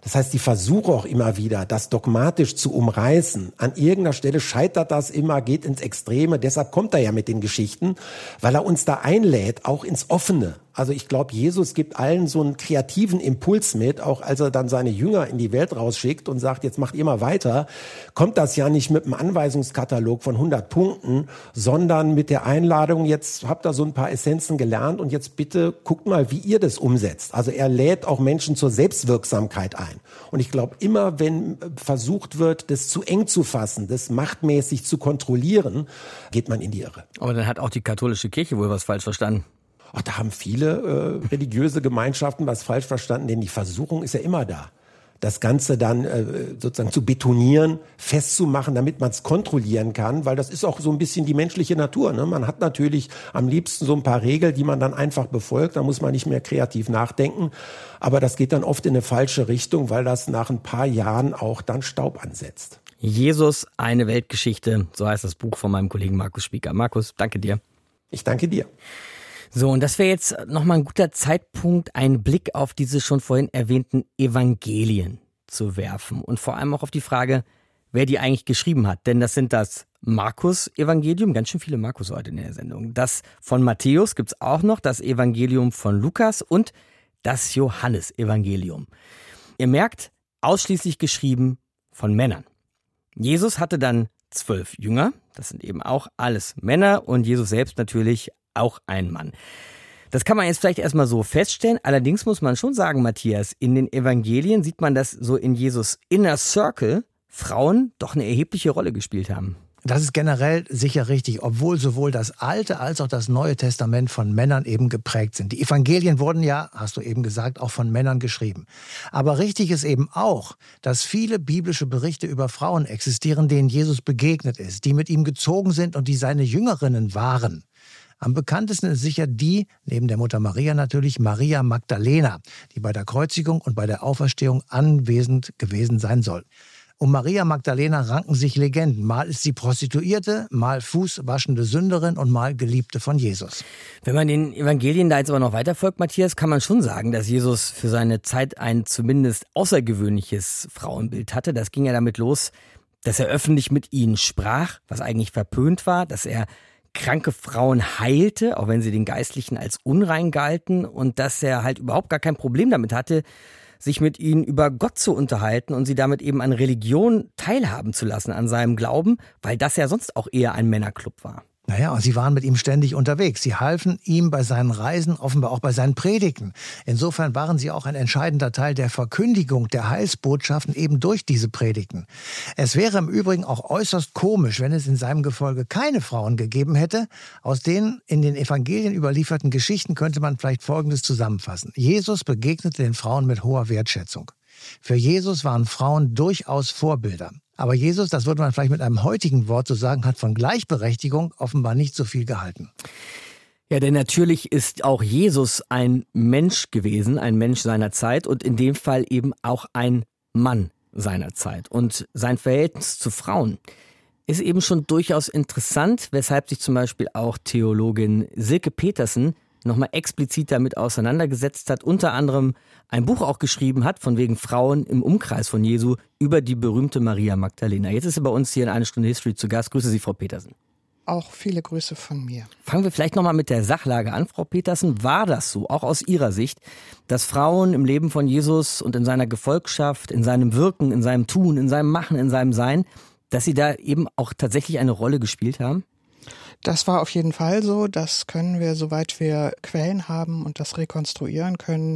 Speaker 11: Das heißt, die versuche auch immer wieder, das dogmatisch zu umreißen. An irgendeiner Stelle scheitert das immer, geht ins Extreme. Deshalb kommt er ja mit den Geschichten, weil er uns da einlädt, auch ins Offene. Also ich glaube, Jesus gibt allen so einen kreativen Impuls mit, auch als er dann seine Jünger in die Welt rausschickt und sagt, jetzt macht ihr mal weiter, kommt das ja nicht mit einem Anweisungskatalog von 100 Punkten, sondern mit der Einladung, jetzt habt ihr so ein paar Essenzen gelernt und jetzt bitte guckt mal, wie ihr das umsetzt. Also er lädt auch Menschen zur Selbstwirksamkeit ein. Und ich glaube, immer wenn versucht wird, das zu eng zu fassen, das machtmäßig zu kontrollieren, geht man in die Irre.
Speaker 2: Aber dann hat auch die katholische Kirche wohl was falsch verstanden.
Speaker 11: Ach, da haben viele religiöse Gemeinschaften was falsch verstanden, denn die Versuchung ist ja immer da. Das Ganze dann sozusagen zu betonieren, festzumachen, damit man es kontrollieren kann, weil das ist auch so ein bisschen die menschliche Natur. Ne? Man hat natürlich am liebsten so ein paar Regeln, die man dann einfach befolgt, da muss man nicht mehr kreativ nachdenken, aber das geht dann oft in eine falsche Richtung, weil das nach ein paar Jahren auch dann Staub ansetzt.
Speaker 2: Jesus, eine Weltgeschichte, so heißt das Buch von meinem Kollegen Markus Spieker. Markus, danke dir.
Speaker 11: Ich danke dir.
Speaker 2: So, und das wäre jetzt nochmal ein guter Zeitpunkt, einen Blick auf diese schon vorhin erwähnten Evangelien zu werfen und vor allem auch auf die Frage, wer die eigentlich geschrieben hat. Denn das sind das Markus-Evangelium, ganz schön viele Markus heute in der Sendung. Das von Matthäus gibt's auch noch, das Evangelium von Lukas und das Johannes-Evangelium. Ihr merkt, ausschließlich geschrieben von Männern. Jesus hatte dann 12 Jünger, das sind eben auch alles Männer und Jesus selbst natürlich auch ein Mann. Das kann man jetzt vielleicht erstmal so feststellen. Allerdings muss man schon sagen, Matthias, in den Evangelien sieht man, dass so in Jesus Inner Circle Frauen doch eine erhebliche Rolle gespielt haben.
Speaker 4: Das ist generell sicher richtig, obwohl sowohl das Alte als auch das Neue Testament von Männern eben geprägt sind. Die Evangelien wurden ja, hast du eben gesagt, auch von Männern geschrieben. Aber richtig ist eben auch, dass viele biblische Berichte über Frauen existieren, denen Jesus begegnet ist, die mit ihm gezogen sind und die seine Jüngerinnen waren. Am bekanntesten ist sicher die, neben der Mutter Maria natürlich, Maria Magdalena, die bei der Kreuzigung und bei der Auferstehung anwesend gewesen sein soll. Um Maria Magdalena ranken sich Legenden. Mal ist sie Prostituierte, mal fußwaschende Sünderin und mal Geliebte von Jesus.
Speaker 2: Wenn man den Evangelien da jetzt aber noch weiterfolgt, Matthias, kann man schon sagen, dass Jesus für seine Zeit ein zumindest außergewöhnliches Frauenbild hatte. Das ging ja damit los, dass er öffentlich mit ihnen sprach, was eigentlich verpönt war, dass er kranke Frauen heilte, auch wenn sie den Geistlichen als unrein galten, und dass er halt überhaupt gar kein Problem damit hatte, sich mit ihnen über Gott zu unterhalten und sie damit eben an Religion teilhaben zu lassen, an seinem Glauben, weil das ja sonst auch eher ein Männerclub war.
Speaker 4: Naja, und sie waren mit ihm ständig unterwegs. Sie halfen ihm bei seinen Reisen, offenbar auch bei seinen Predigten. Insofern waren sie auch ein entscheidender Teil der Verkündigung der Heilsbotschaften eben durch diese Predigten. Es wäre im Übrigen auch äußerst komisch, wenn es in seinem Gefolge keine Frauen gegeben hätte. Aus den in den Evangelien überlieferten Geschichten könnte man vielleicht Folgendes zusammenfassen. Jesus begegnete den Frauen mit hoher Wertschätzung. Für Jesus waren Frauen durchaus Vorbilder. Aber Jesus, das würde man vielleicht mit einem heutigen Wort so sagen, hat von Gleichberechtigung offenbar nicht so viel gehalten.
Speaker 2: Ja, denn natürlich ist auch Jesus ein Mensch gewesen, ein Mensch seiner Zeit und in dem Fall eben auch ein Mann seiner Zeit. Und sein Verhältnis zu Frauen ist eben schon durchaus interessant, weshalb sich zum Beispiel auch Theologin Silke Petersen nochmal explizit damit auseinandergesetzt hat, unter anderem ein Buch auch geschrieben hat, von wegen Frauen im Umkreis von Jesu, über die berühmte Maria Magdalena. Jetzt ist sie bei uns hier in 1 Stunde History zu Gast. Grüße Sie, Frau Petersen.
Speaker 12: Auch viele Grüße von mir.
Speaker 2: Fangen wir vielleicht nochmal mit der Sachlage an, Frau Petersen. War das so, auch aus Ihrer Sicht, dass Frauen im Leben von Jesus und in seiner Gefolgschaft, in seinem Wirken, in seinem Tun, in seinem Machen, in seinem Sein, dass sie da eben auch tatsächlich eine Rolle gespielt haben?
Speaker 12: Das war auf jeden Fall so. Das können wir, soweit wir Quellen haben und das rekonstruieren können,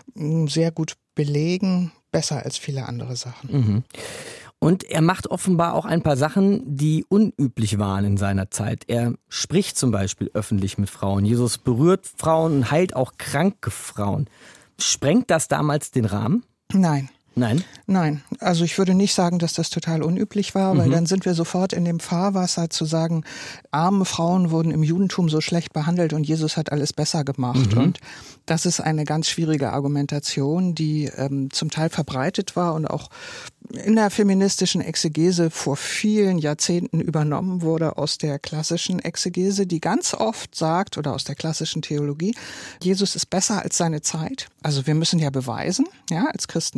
Speaker 12: sehr gut belegen. Besser als viele andere Sachen.
Speaker 2: Mhm. Und er macht offenbar auch ein paar Sachen, die unüblich waren in seiner Zeit. Er spricht zum Beispiel öffentlich mit Frauen. Jesus berührt Frauen und heilt auch kranke Frauen. Sprengt das damals den Rahmen?
Speaker 12: Nein.
Speaker 2: Nein?
Speaker 12: Nein, also ich würde nicht sagen, dass das total unüblich war, weil dann sind wir sofort in dem Fahrwasser zu sagen, arme Frauen wurden im Judentum so schlecht behandelt und Jesus hat alles besser gemacht. Und das ist eine ganz schwierige Argumentation, die zum Teil verbreitet war und auch in der feministischen Exegese vor vielen Jahrzehnten übernommen wurde aus der klassischen Exegese, die ganz oft sagt, oder aus der klassischen Theologie, Jesus ist besser als seine Zeit. Also wir müssen ja beweisen, ja, als Christen und Christinnen,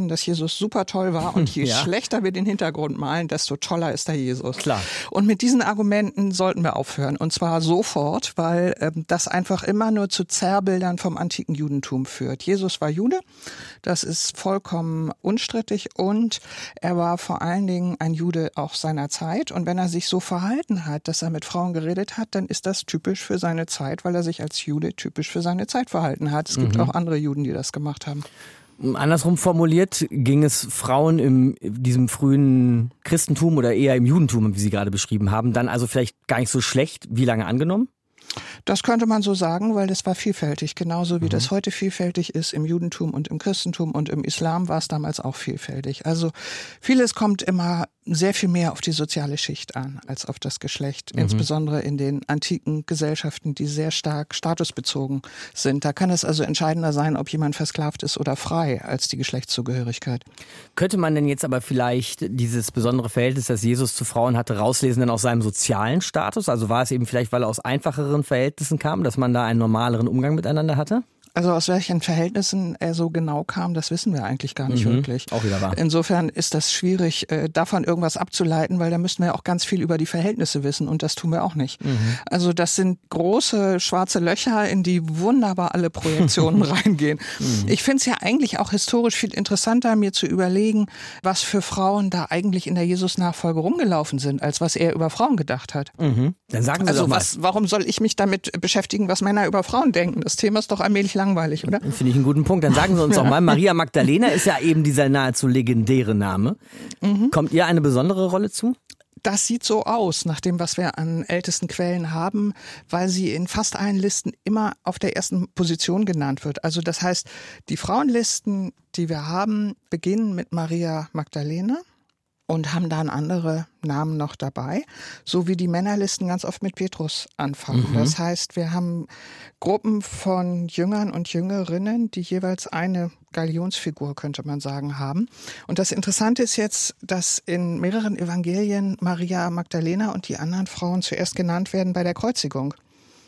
Speaker 12: finden, dass Jesus super toll war und je
Speaker 2: Ja.
Speaker 12: schlechter wir den Hintergrund malen, desto toller ist der Jesus.
Speaker 2: Klar.
Speaker 12: Und mit diesen Argumenten sollten wir aufhören und zwar sofort, weil das einfach immer nur zu Zerrbildern vom antiken Judentum führt. Jesus war Jude, das ist vollkommen unstrittig und er war vor allen Dingen ein Jude auch seiner Zeit und wenn er sich so verhalten hat, dass er mit Frauen geredet hat, dann ist das typisch für seine Zeit, weil er sich als Jude typisch für seine Zeit verhalten hat. Es gibt auch andere Juden, die das gemacht haben.
Speaker 2: Andersrum formuliert, ging es Frauen in diesem frühen Christentum oder eher im Judentum, wie Sie gerade beschrieben haben, dann also vielleicht gar nicht so schlecht, wie lange angenommen?
Speaker 12: Das könnte man so sagen, weil das war vielfältig. Genauso wie das heute vielfältig ist im Judentum und im Christentum und im Islam war es damals auch vielfältig. Also vieles kommt immer sehr viel mehr auf die soziale Schicht an als auf das Geschlecht. Insbesondere in den antiken Gesellschaften, die sehr stark statusbezogen sind. Da kann es also entscheidender sein, ob jemand versklavt ist oder frei, als die Geschlechtszugehörigkeit.
Speaker 2: Könnte man denn jetzt aber vielleicht dieses besondere Verhältnis, das Jesus zu Frauen hatte, rauslesen dann aus seinem sozialen Status? Also war es eben vielleicht, weil er aus einfacheren Verhältnissen kam, dass man da einen normaleren Umgang miteinander hatte?
Speaker 12: Also aus welchen Verhältnissen er so genau kam, das wissen wir eigentlich gar nicht wirklich.
Speaker 2: Auch wieder wahr.
Speaker 12: Insofern ist das schwierig, davon irgendwas abzuleiten, weil da müssten wir auch ganz viel über die Verhältnisse wissen und das tun wir auch nicht. Also das sind große schwarze Löcher, in die wunderbar alle Projektionen reingehen. Ich finde es ja eigentlich auch historisch viel interessanter, mir zu überlegen, was für Frauen da eigentlich in der Jesus-Nachfolge rumgelaufen sind, als was er über Frauen gedacht hat.
Speaker 2: Dann sagen Sie
Speaker 12: Also
Speaker 2: doch mal.
Speaker 12: warum soll ich mich damit beschäftigen, was Männer über Frauen denken? Das Thema ist doch allmählich langweilig, oder?
Speaker 2: Finde ich einen guten Punkt. Dann sagen Sie uns doch mal, Maria Magdalena ist ja eben dieser nahezu legendäre Name. Kommt ihr eine besondere Rolle zu?
Speaker 12: Das sieht so aus, nach dem, was wir an ältesten Quellen haben, weil sie in fast allen Listen immer auf der ersten Position genannt wird. Also das heißt, die Frauenlisten, die wir haben, beginnen mit Maria Magdalena und haben dann andere Namen noch dabei, so wie die Männerlisten ganz oft mit Petrus anfangen. Das heißt, wir haben Gruppen von Jüngern und Jüngerinnen, die jeweils eine Galionsfigur, könnte man sagen, haben. Und das Interessante ist jetzt, dass in mehreren Evangelien Maria Magdalena und die anderen Frauen zuerst genannt werden bei der Kreuzigung.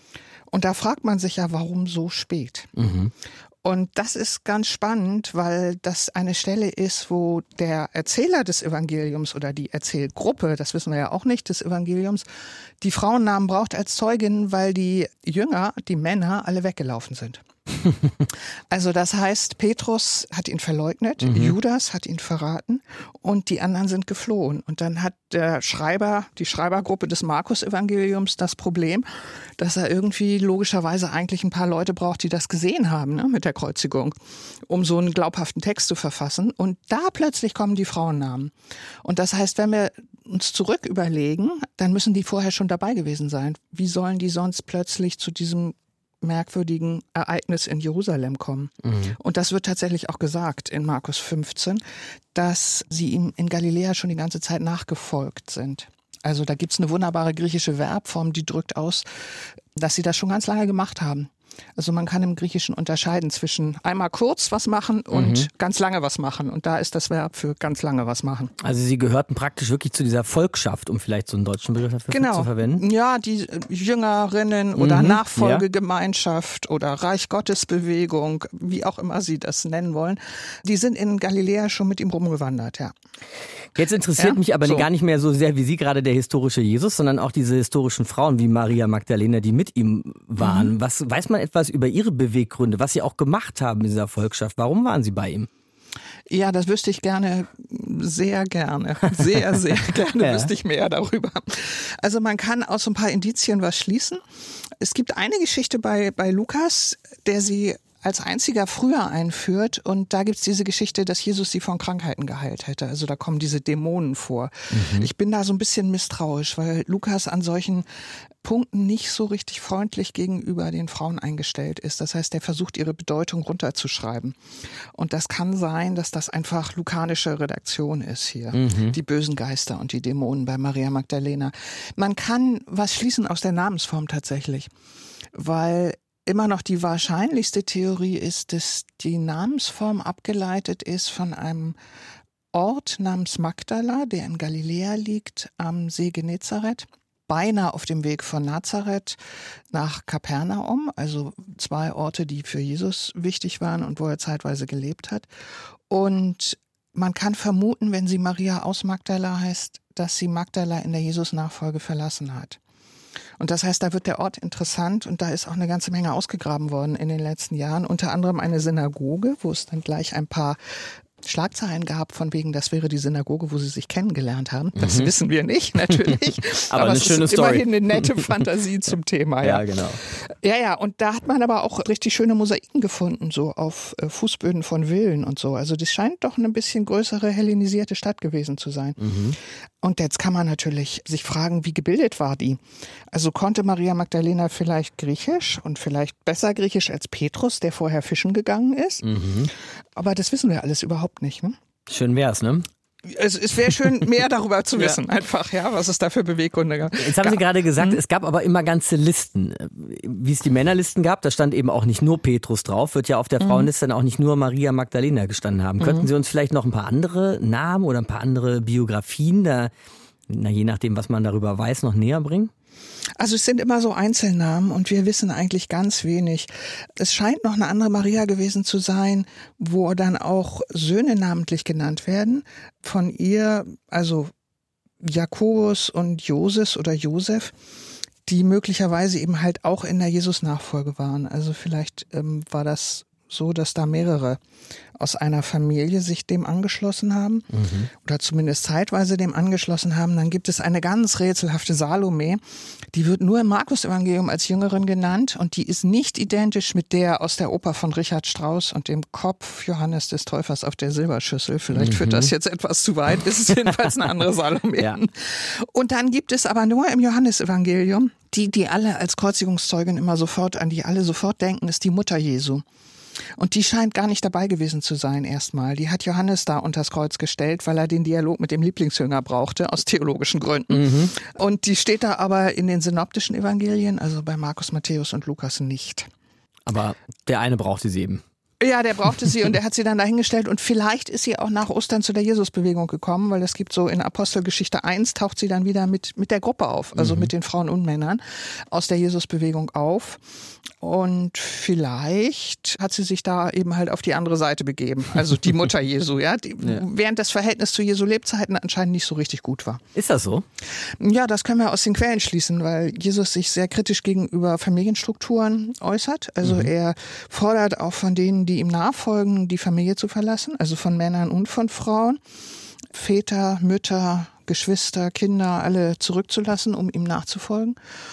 Speaker 12: Und da fragt man sich ja, warum so spät? Und das ist ganz spannend, weil das eine Stelle ist, wo der Erzähler des Evangeliums oder die Erzählgruppe, das wissen wir ja auch nicht, des Evangeliums, die Frauennamen braucht als Zeugin, weil die Jünger, die Männer, alle weggelaufen sind. Also das heißt, Petrus hat ihn verleugnet, Judas hat ihn verraten und die anderen sind geflohen. Und dann hat der Schreiber, die Schreibergruppe des Markus-Evangeliums das Problem, dass er irgendwie logischerweise eigentlich ein paar Leute braucht, die das gesehen haben, ne, mit der Kreuzigung, um so einen glaubhaften Text zu verfassen. Und da plötzlich kommen die Frauennamen. Und das heißt, wenn wir uns zurück überlegen, dann müssen die vorher schon dabei gewesen sein. Wie sollen die sonst plötzlich zu diesem merkwürdigen Ereignis in Jerusalem kommen? Und das wird tatsächlich auch gesagt in Markus 15, dass sie ihm in Galiläa schon die ganze Zeit nachgefolgt sind. Also da gibt's eine wunderbare griechische Verbform, die drückt aus, dass sie das schon ganz lange gemacht haben. Also man kann im Griechischen unterscheiden zwischen einmal kurz was machen und ganz lange was machen. Und da ist das Verb für ganz lange was machen.
Speaker 2: Also Sie gehörten praktisch wirklich zu dieser Volksschaft, um vielleicht so einen deutschen Begriff dafür zu verwenden?
Speaker 12: Ja, die Jüngerinnen oder Nachfolgegemeinschaft oder Reich Gottes Bewegung, wie auch immer Sie das nennen wollen, die sind in Galiläa schon mit ihm rumgewandert, ja.
Speaker 2: Jetzt interessiert mich aber gar nicht mehr so sehr wie Sie gerade der historische Jesus, sondern auch diese historischen Frauen wie Maria Magdalena, die mit ihm waren. Was weiß man etwas über ihre Beweggründe, was sie auch gemacht haben in dieser Volksschaft? Warum waren sie bei ihm?
Speaker 12: Ja, das wüsste ich gerne, sehr gerne, sehr, sehr gerne wüsste ich mehr darüber. Also man kann aus so ein paar Indizien was schließen. Es gibt eine Geschichte bei Lukas, der sie als einziger früher einführt und da gibt's diese Geschichte, dass Jesus sie von Krankheiten geheilt hätte. Also da kommen diese Dämonen vor. Ich bin da so ein bisschen misstrauisch, weil Lukas an solchen Punkten nicht so richtig freundlich gegenüber den Frauen eingestellt ist. Das heißt, er versucht, ihre Bedeutung runterzuschreiben. Und das kann sein, dass das einfach lukanische Redaktion ist hier. Die bösen Geister und die Dämonen bei Maria Magdalena. Man kann was schließen aus der Namensform tatsächlich, weil immer noch die wahrscheinlichste Theorie ist, dass die Namensform abgeleitet ist von einem Ort namens Magdala, der in Galiläa liegt, am See Genezareth, beinahe auf dem Weg von Nazareth nach Kapernaum, also 2 Orte, die für Jesus wichtig waren und wo er zeitweise gelebt hat. Und man kann vermuten, wenn sie Maria aus Magdala heißt, dass sie Magdala in der Jesus-Nachfolge verlassen hat. Und das heißt, da wird der Ort interessant und da ist auch eine ganze Menge ausgegraben worden in den letzten Jahren. Unter anderem eine Synagoge, wo es dann gleich ein paar Schlagzeilen gab, von wegen, das wäre die Synagoge, wo sie sich kennengelernt haben. Das wissen wir nicht, natürlich.
Speaker 2: aber eine
Speaker 12: es
Speaker 2: schöne
Speaker 12: ist
Speaker 2: Story.
Speaker 12: Immerhin eine nette Fantasie zum Thema.
Speaker 2: Ja, genau.
Speaker 12: Ja, und da hat man aber auch richtig schöne Mosaiken gefunden, so auf Fußböden von Villen und so. Also das scheint doch eine bisschen größere hellenisierte Stadt gewesen zu sein. Und jetzt kann man natürlich sich fragen, wie gebildet war die? Also konnte Maria Magdalena vielleicht Griechisch und vielleicht besser Griechisch als Petrus, der vorher fischen gegangen ist? Aber das wissen wir alles überhaupt nicht. Ne?
Speaker 2: Schön wär's, ne?
Speaker 12: Es wäre schön, mehr darüber zu wissen, einfach, ja, was es da für Beweggründe gab.
Speaker 2: Jetzt haben Sie gerade gesagt, es gab aber immer ganze Listen. Wie es die Männerlisten gab, da stand eben auch nicht nur Petrus drauf, wird ja auf der Frauenliste dann auch nicht nur Maria Magdalena gestanden haben. Könnten Sie uns vielleicht noch ein paar andere Namen oder ein paar andere Biografien da, je nachdem, was man darüber weiß, noch näher bringen?
Speaker 12: Also es sind immer so Einzelnamen und wir wissen eigentlich ganz wenig. Es scheint noch eine andere Maria gewesen zu sein, wo dann auch Söhne namentlich genannt werden. Von ihr, also Jakobus und Josef, die möglicherweise eben halt auch in der Jesus-Nachfolge waren. Also vielleicht war das so, dass da mehrere aus einer Familie sich dem angeschlossen haben oder zumindest zeitweise dem angeschlossen haben. Dann gibt es eine ganz rätselhafte Salome, die wird nur im Markus-Evangelium als Jüngerin genannt und die ist nicht identisch mit der aus der Oper von Richard Strauss und dem Kopf Johannes des Täufers auf der Silberschüssel. Vielleicht führt das jetzt etwas zu weit, es ist jedenfalls eine andere Salome. Ja. Und dann gibt es aber nur im Johannes-Evangelium, die alle als Kreuzigungszeugin immer sofort, an die alle sofort denken, ist die Mutter Jesu. Und die scheint gar nicht dabei gewesen zu sein erstmal. Die hat Johannes da unters Kreuz gestellt, weil er den Dialog mit dem Lieblingsjünger brauchte, aus theologischen Gründen. Und die steht da aber in den synoptischen Evangelien, also bei Markus, Matthäus und Lukas nicht.
Speaker 2: Aber der eine brauchte sie eben.
Speaker 12: Ja, der brauchte sie und der hat sie dann dahingestellt und vielleicht ist sie auch nach Ostern zu der Jesusbewegung gekommen, weil es gibt so in Apostelgeschichte 1 taucht sie dann wieder mit der Gruppe auf, also mit den Frauen und Männern aus der Jesusbewegung auf und vielleicht hat sie sich da eben halt auf die andere Seite begeben, also die Mutter Jesu, während das Verhältnis zu Jesu Lebzeiten anscheinend nicht so richtig gut war.
Speaker 2: Ist das so?
Speaker 12: Ja, das können wir aus den Quellen schließen, weil Jesus sich sehr kritisch gegenüber Familienstrukturen äußert, also er fordert auch von denen, die ihm nachfolgen, die Familie zu verlassen, also von Männern und von Frauen, Väter, Mütter, Geschwister, Kinder, alle zurückzulassen, um ihm nachzufolgen.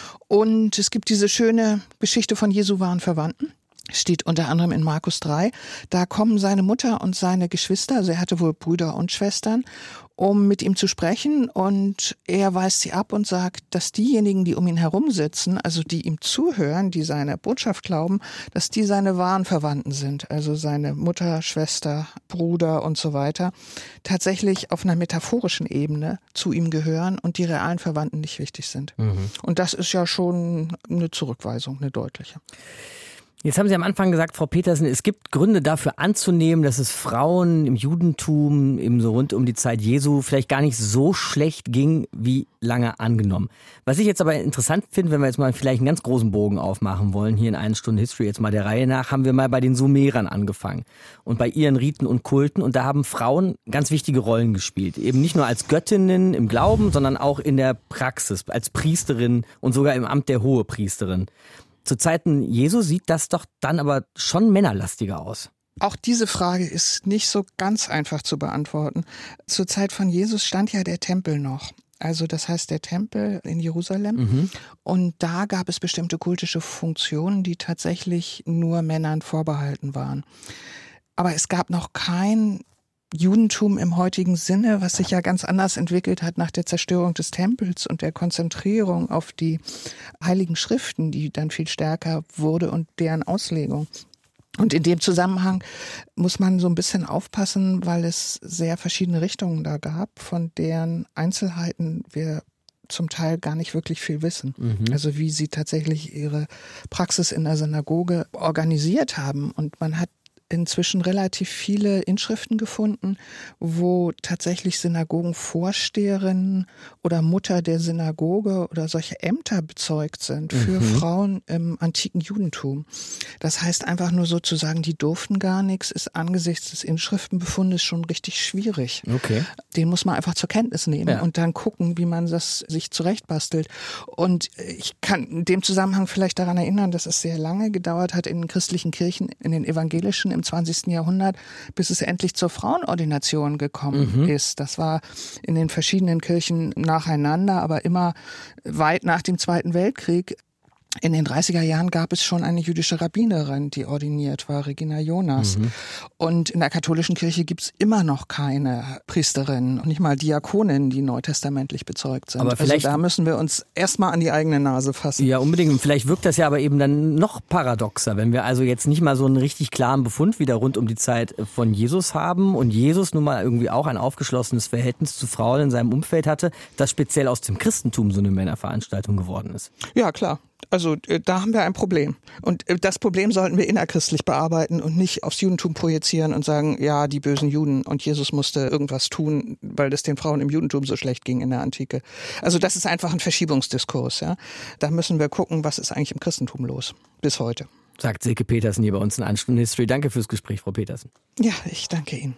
Speaker 12: Und es gibt diese schöne Geschichte von Jesu wahren Verwandten. Steht unter anderem in Markus 3. Da kommen seine Mutter und seine Geschwister, also er hatte wohl Brüder und Schwestern, um mit ihm zu sprechen. Und er weist sie ab und sagt, dass diejenigen, die um ihn herum sitzen, also die ihm zuhören, die seine Botschaft glauben, dass die seine wahren Verwandten sind. Also seine Mutter, Schwester, Bruder und so weiter. Tatsächlich auf einer metaphorischen Ebene zu ihm gehören und die realen Verwandten nicht wichtig sind. Und das ist ja schon eine Zurückweisung, eine deutliche.
Speaker 2: Jetzt haben Sie am Anfang gesagt, Frau Petersen, es gibt Gründe dafür anzunehmen, dass es Frauen im Judentum, eben so rund um die Zeit Jesu, vielleicht gar nicht so schlecht ging, wie lange angenommen. Was ich jetzt aber interessant finde, wenn wir jetzt mal vielleicht einen ganz großen Bogen aufmachen wollen, hier in 1 Stunde History jetzt mal der Reihe nach, haben wir mal bei den Sumerern angefangen und bei ihren Riten und Kulten und da haben Frauen ganz wichtige Rollen gespielt. Eben nicht nur als Göttinnen im Glauben, sondern auch in der Praxis, als Priesterin und sogar im Amt der Hohepriesterin. Zu Zeiten Jesu sieht das doch dann aber schon männerlastiger aus.
Speaker 12: Auch diese Frage ist nicht so ganz einfach zu beantworten. Zur Zeit von Jesus stand ja der Tempel noch. Also das heißt der Tempel in Jerusalem. Und da gab es bestimmte kultische Funktionen, die tatsächlich nur Männern vorbehalten waren. Aber es gab noch kein Judentum im heutigen Sinne, was sich ja ganz anders entwickelt hat nach der Zerstörung des Tempels und der Konzentrierung auf die Heiligen Schriften, die dann viel stärker wurde und deren Auslegung. Und in dem Zusammenhang muss man so ein bisschen aufpassen, weil es sehr verschiedene Richtungen da gab, von deren Einzelheiten wir zum Teil gar nicht wirklich viel wissen. Also wie sie tatsächlich ihre Praxis in der Synagoge organisiert haben. Und man hat inzwischen relativ viele Inschriften gefunden, wo tatsächlich Synagogenvorsteherinnen oder Mutter der Synagoge oder solche Ämter bezeugt sind für Frauen im antiken Judentum. Das heißt einfach nur sozusagen, die durften gar nichts, ist angesichts des Inschriftenbefundes schon richtig schwierig.
Speaker 2: Okay.
Speaker 12: Den muss man einfach zur Kenntnis nehmen und dann gucken, wie man das sich zurechtbastelt. Und ich kann in dem Zusammenhang vielleicht daran erinnern, dass es sehr lange gedauert hat in den christlichen Kirchen, in den evangelischen im 20. Jahrhundert, bis es endlich zur Frauenordination gekommen ist. Das war in den verschiedenen Kirchen nacheinander, aber immer weit nach dem Zweiten Weltkrieg. In den 30er Jahren gab es schon eine jüdische Rabbinerin, die ordiniert war, Regina Jonas. Und in der katholischen Kirche gibt es immer noch keine Priesterinnen und nicht mal Diakoninnen, die neutestamentlich bezeugt sind.
Speaker 2: Aber vielleicht,
Speaker 12: also da müssen wir uns erstmal an die eigene Nase fassen.
Speaker 2: Ja, unbedingt. Vielleicht wirkt das ja aber eben dann noch paradoxer, wenn wir also jetzt nicht mal so einen richtig klaren Befund wieder rund um die Zeit von Jesus haben und Jesus nun mal irgendwie auch ein aufgeschlossenes Verhältnis zu Frauen in seinem Umfeld hatte, das speziell aus dem Christentum so eine Männerveranstaltung geworden ist.
Speaker 12: Ja, klar. Also da haben wir ein Problem. Und das Problem sollten wir innerchristlich bearbeiten und nicht aufs Judentum projizieren und sagen, ja, die bösen Juden und Jesus musste irgendwas tun, weil es den Frauen im Judentum so schlecht ging in der Antike. Also das ist einfach ein Verschiebungsdiskurs. Ja? Da müssen wir gucken, was ist eigentlich im Christentum los bis heute.
Speaker 2: Sagt Silke Petersen hier bei uns in 1 Stunde History. Danke fürs Gespräch, Frau Petersen.
Speaker 12: Ja, ich danke Ihnen.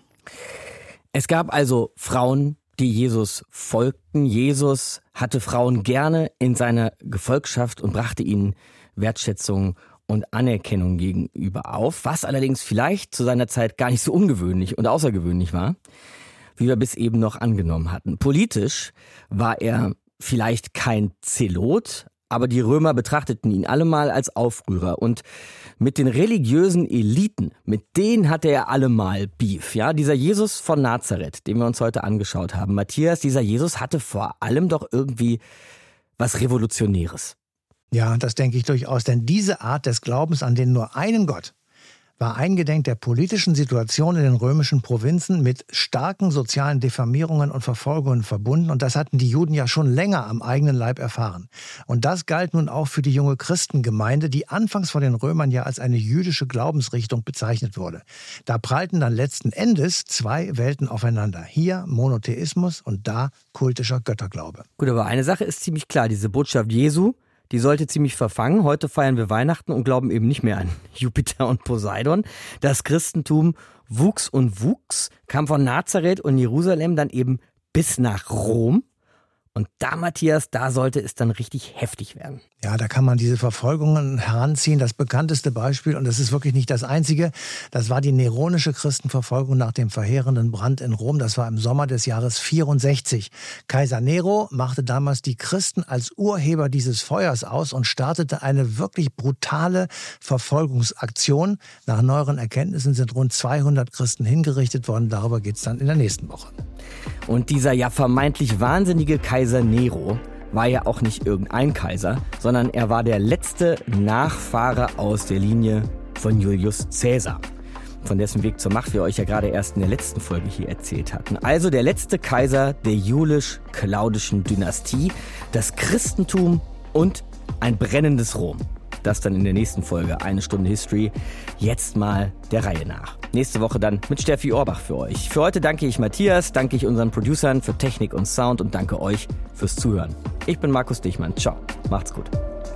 Speaker 2: Es gab also Frauen, die Jesus folgten. Jesus hatte Frauen gerne in seiner Gefolgschaft und brachte ihnen Wertschätzung und Anerkennung gegenüber auf, was allerdings vielleicht zu seiner Zeit gar nicht so ungewöhnlich und außergewöhnlich war, wie wir bis eben noch angenommen hatten. Politisch war er vielleicht kein Zelot, aber die Römer betrachteten ihn allemal als Aufrührer und mit den religiösen Eliten, mit denen hatte er allemal Beef. Ja, dieser Jesus von Nazareth, den wir uns heute angeschaut haben, Matthias, dieser Jesus hatte vor allem doch irgendwie was Revolutionäres.
Speaker 4: Ja, das denke ich durchaus, denn diese Art des Glaubens an den nur einen Gott war eingedenk der politischen Situation in den römischen Provinzen mit starken sozialen Diffamierungen und Verfolgungen verbunden. Und das hatten die Juden ja schon länger am eigenen Leib erfahren. Und das galt nun auch für die junge Christengemeinde, die anfangs von den Römern ja als eine jüdische Glaubensrichtung bezeichnet wurde. Da prallten dann letzten Endes zwei Welten aufeinander. Hier Monotheismus und da kultischer Götterglaube.
Speaker 2: Gut, aber eine Sache ist ziemlich klar, diese Botschaft Jesu, die sollte ziemlich verfangen. Heute feiern wir Weihnachten und glauben eben nicht mehr an Jupiter und Poseidon. Das Christentum wuchs und wuchs, kam von Nazareth und Jerusalem dann eben bis nach Rom. Und da, Matthias, da sollte es dann richtig heftig werden.
Speaker 4: Ja, da kann man diese Verfolgungen heranziehen. Das bekannteste Beispiel, und das ist wirklich nicht das einzige, das war die neronische Christenverfolgung nach dem verheerenden Brand in Rom. Das war im Sommer des Jahres 64. Kaiser Nero machte damals die Christen als Urheber dieses Feuers aus und startete eine wirklich brutale Verfolgungsaktion. Nach neueren Erkenntnissen sind rund 200 Christen hingerichtet worden. Darüber geht es dann in der nächsten Woche.
Speaker 2: Und dieser ja vermeintlich wahnsinnige Kaiser Nero war ja auch nicht irgendein Kaiser, sondern er war der letzte Nachfahre aus der Linie von Julius Caesar, von dessen Weg zur Macht wir euch ja gerade erst in der letzten Folge hier erzählt hatten. Also der letzte Kaiser der julisch-claudischen Dynastie, das Christentum und ein brennendes Rom. Das dann in der nächsten Folge 1 Stunde History. Jetzt mal der Reihe nach. Nächste Woche dann mit Steffi Orbach für euch. Für heute danke ich Matthias, danke ich unseren Producern für Technik und Sound und danke euch fürs Zuhören. Ich bin Markus Dichmann. Ciao. Macht's gut.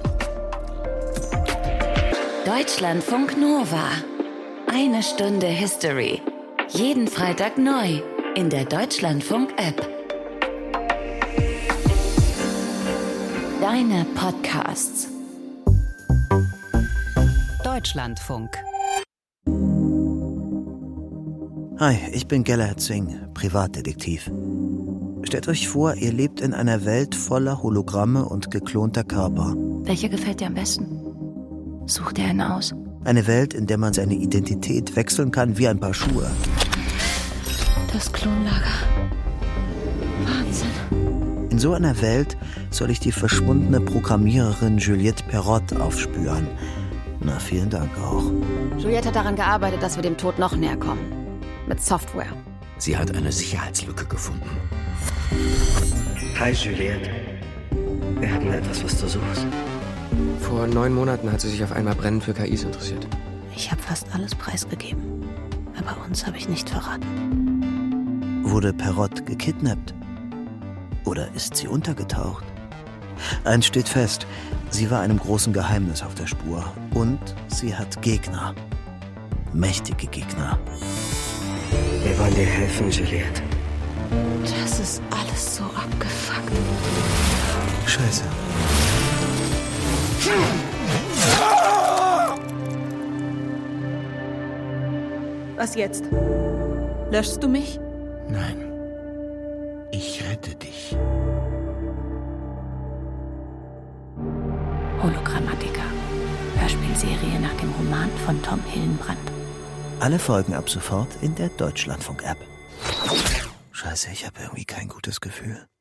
Speaker 1: Deutschlandfunk Nova. 1 Stunde History. Jeden Freitag neu in der Deutschlandfunk-App. Deine Podcasts.
Speaker 13: Deutschlandfunk.
Speaker 14: Hi, ich bin Gellert Zwing, Privatdetektiv. Stellt euch vor, ihr lebt in einer Welt voller Hologramme und geklonter Körper.
Speaker 1: Welcher gefällt dir am besten? Such dir einen aus.
Speaker 14: Eine Welt, in der man seine Identität wechseln kann wie ein Paar Schuhe.
Speaker 1: Das Klonlager. Wahnsinn.
Speaker 14: In so einer Welt soll ich die verschwundene Programmiererin Juliette Perrott aufspüren. Na, vielen Dank auch.
Speaker 15: Juliette hat daran gearbeitet, dass wir dem Tod noch näher kommen. Mit Software.
Speaker 16: Sie hat eine Sicherheitslücke gefunden.
Speaker 3: Hi, Juliette. Wir haben etwas, was du suchst.
Speaker 17: Vor 9 Monaten hat sie sich auf einmal brennend für KIs interessiert.
Speaker 15: Ich habe fast alles preisgegeben.
Speaker 17: Aber uns habe ich nicht verraten.
Speaker 14: Wurde Perrott gekidnappt? Oder ist sie untergetaucht? Eins steht fest, sie war einem großen Geheimnis auf der Spur. Und sie hat Gegner. Mächtige Gegner.
Speaker 3: Wir wollen dir helfen, Juliette.
Speaker 17: Das ist alles so abgefuckt.
Speaker 14: Scheiße.
Speaker 18: Was jetzt? Löschst du mich?
Speaker 16: Nein. Ich rette dich.
Speaker 17: Hologrammatica. Hörspielserie nach dem Roman von Tom Hillenbrand.
Speaker 14: Alle Folgen ab sofort in der Deutschlandfunk-App. Scheiße, ich habe irgendwie kein gutes Gefühl.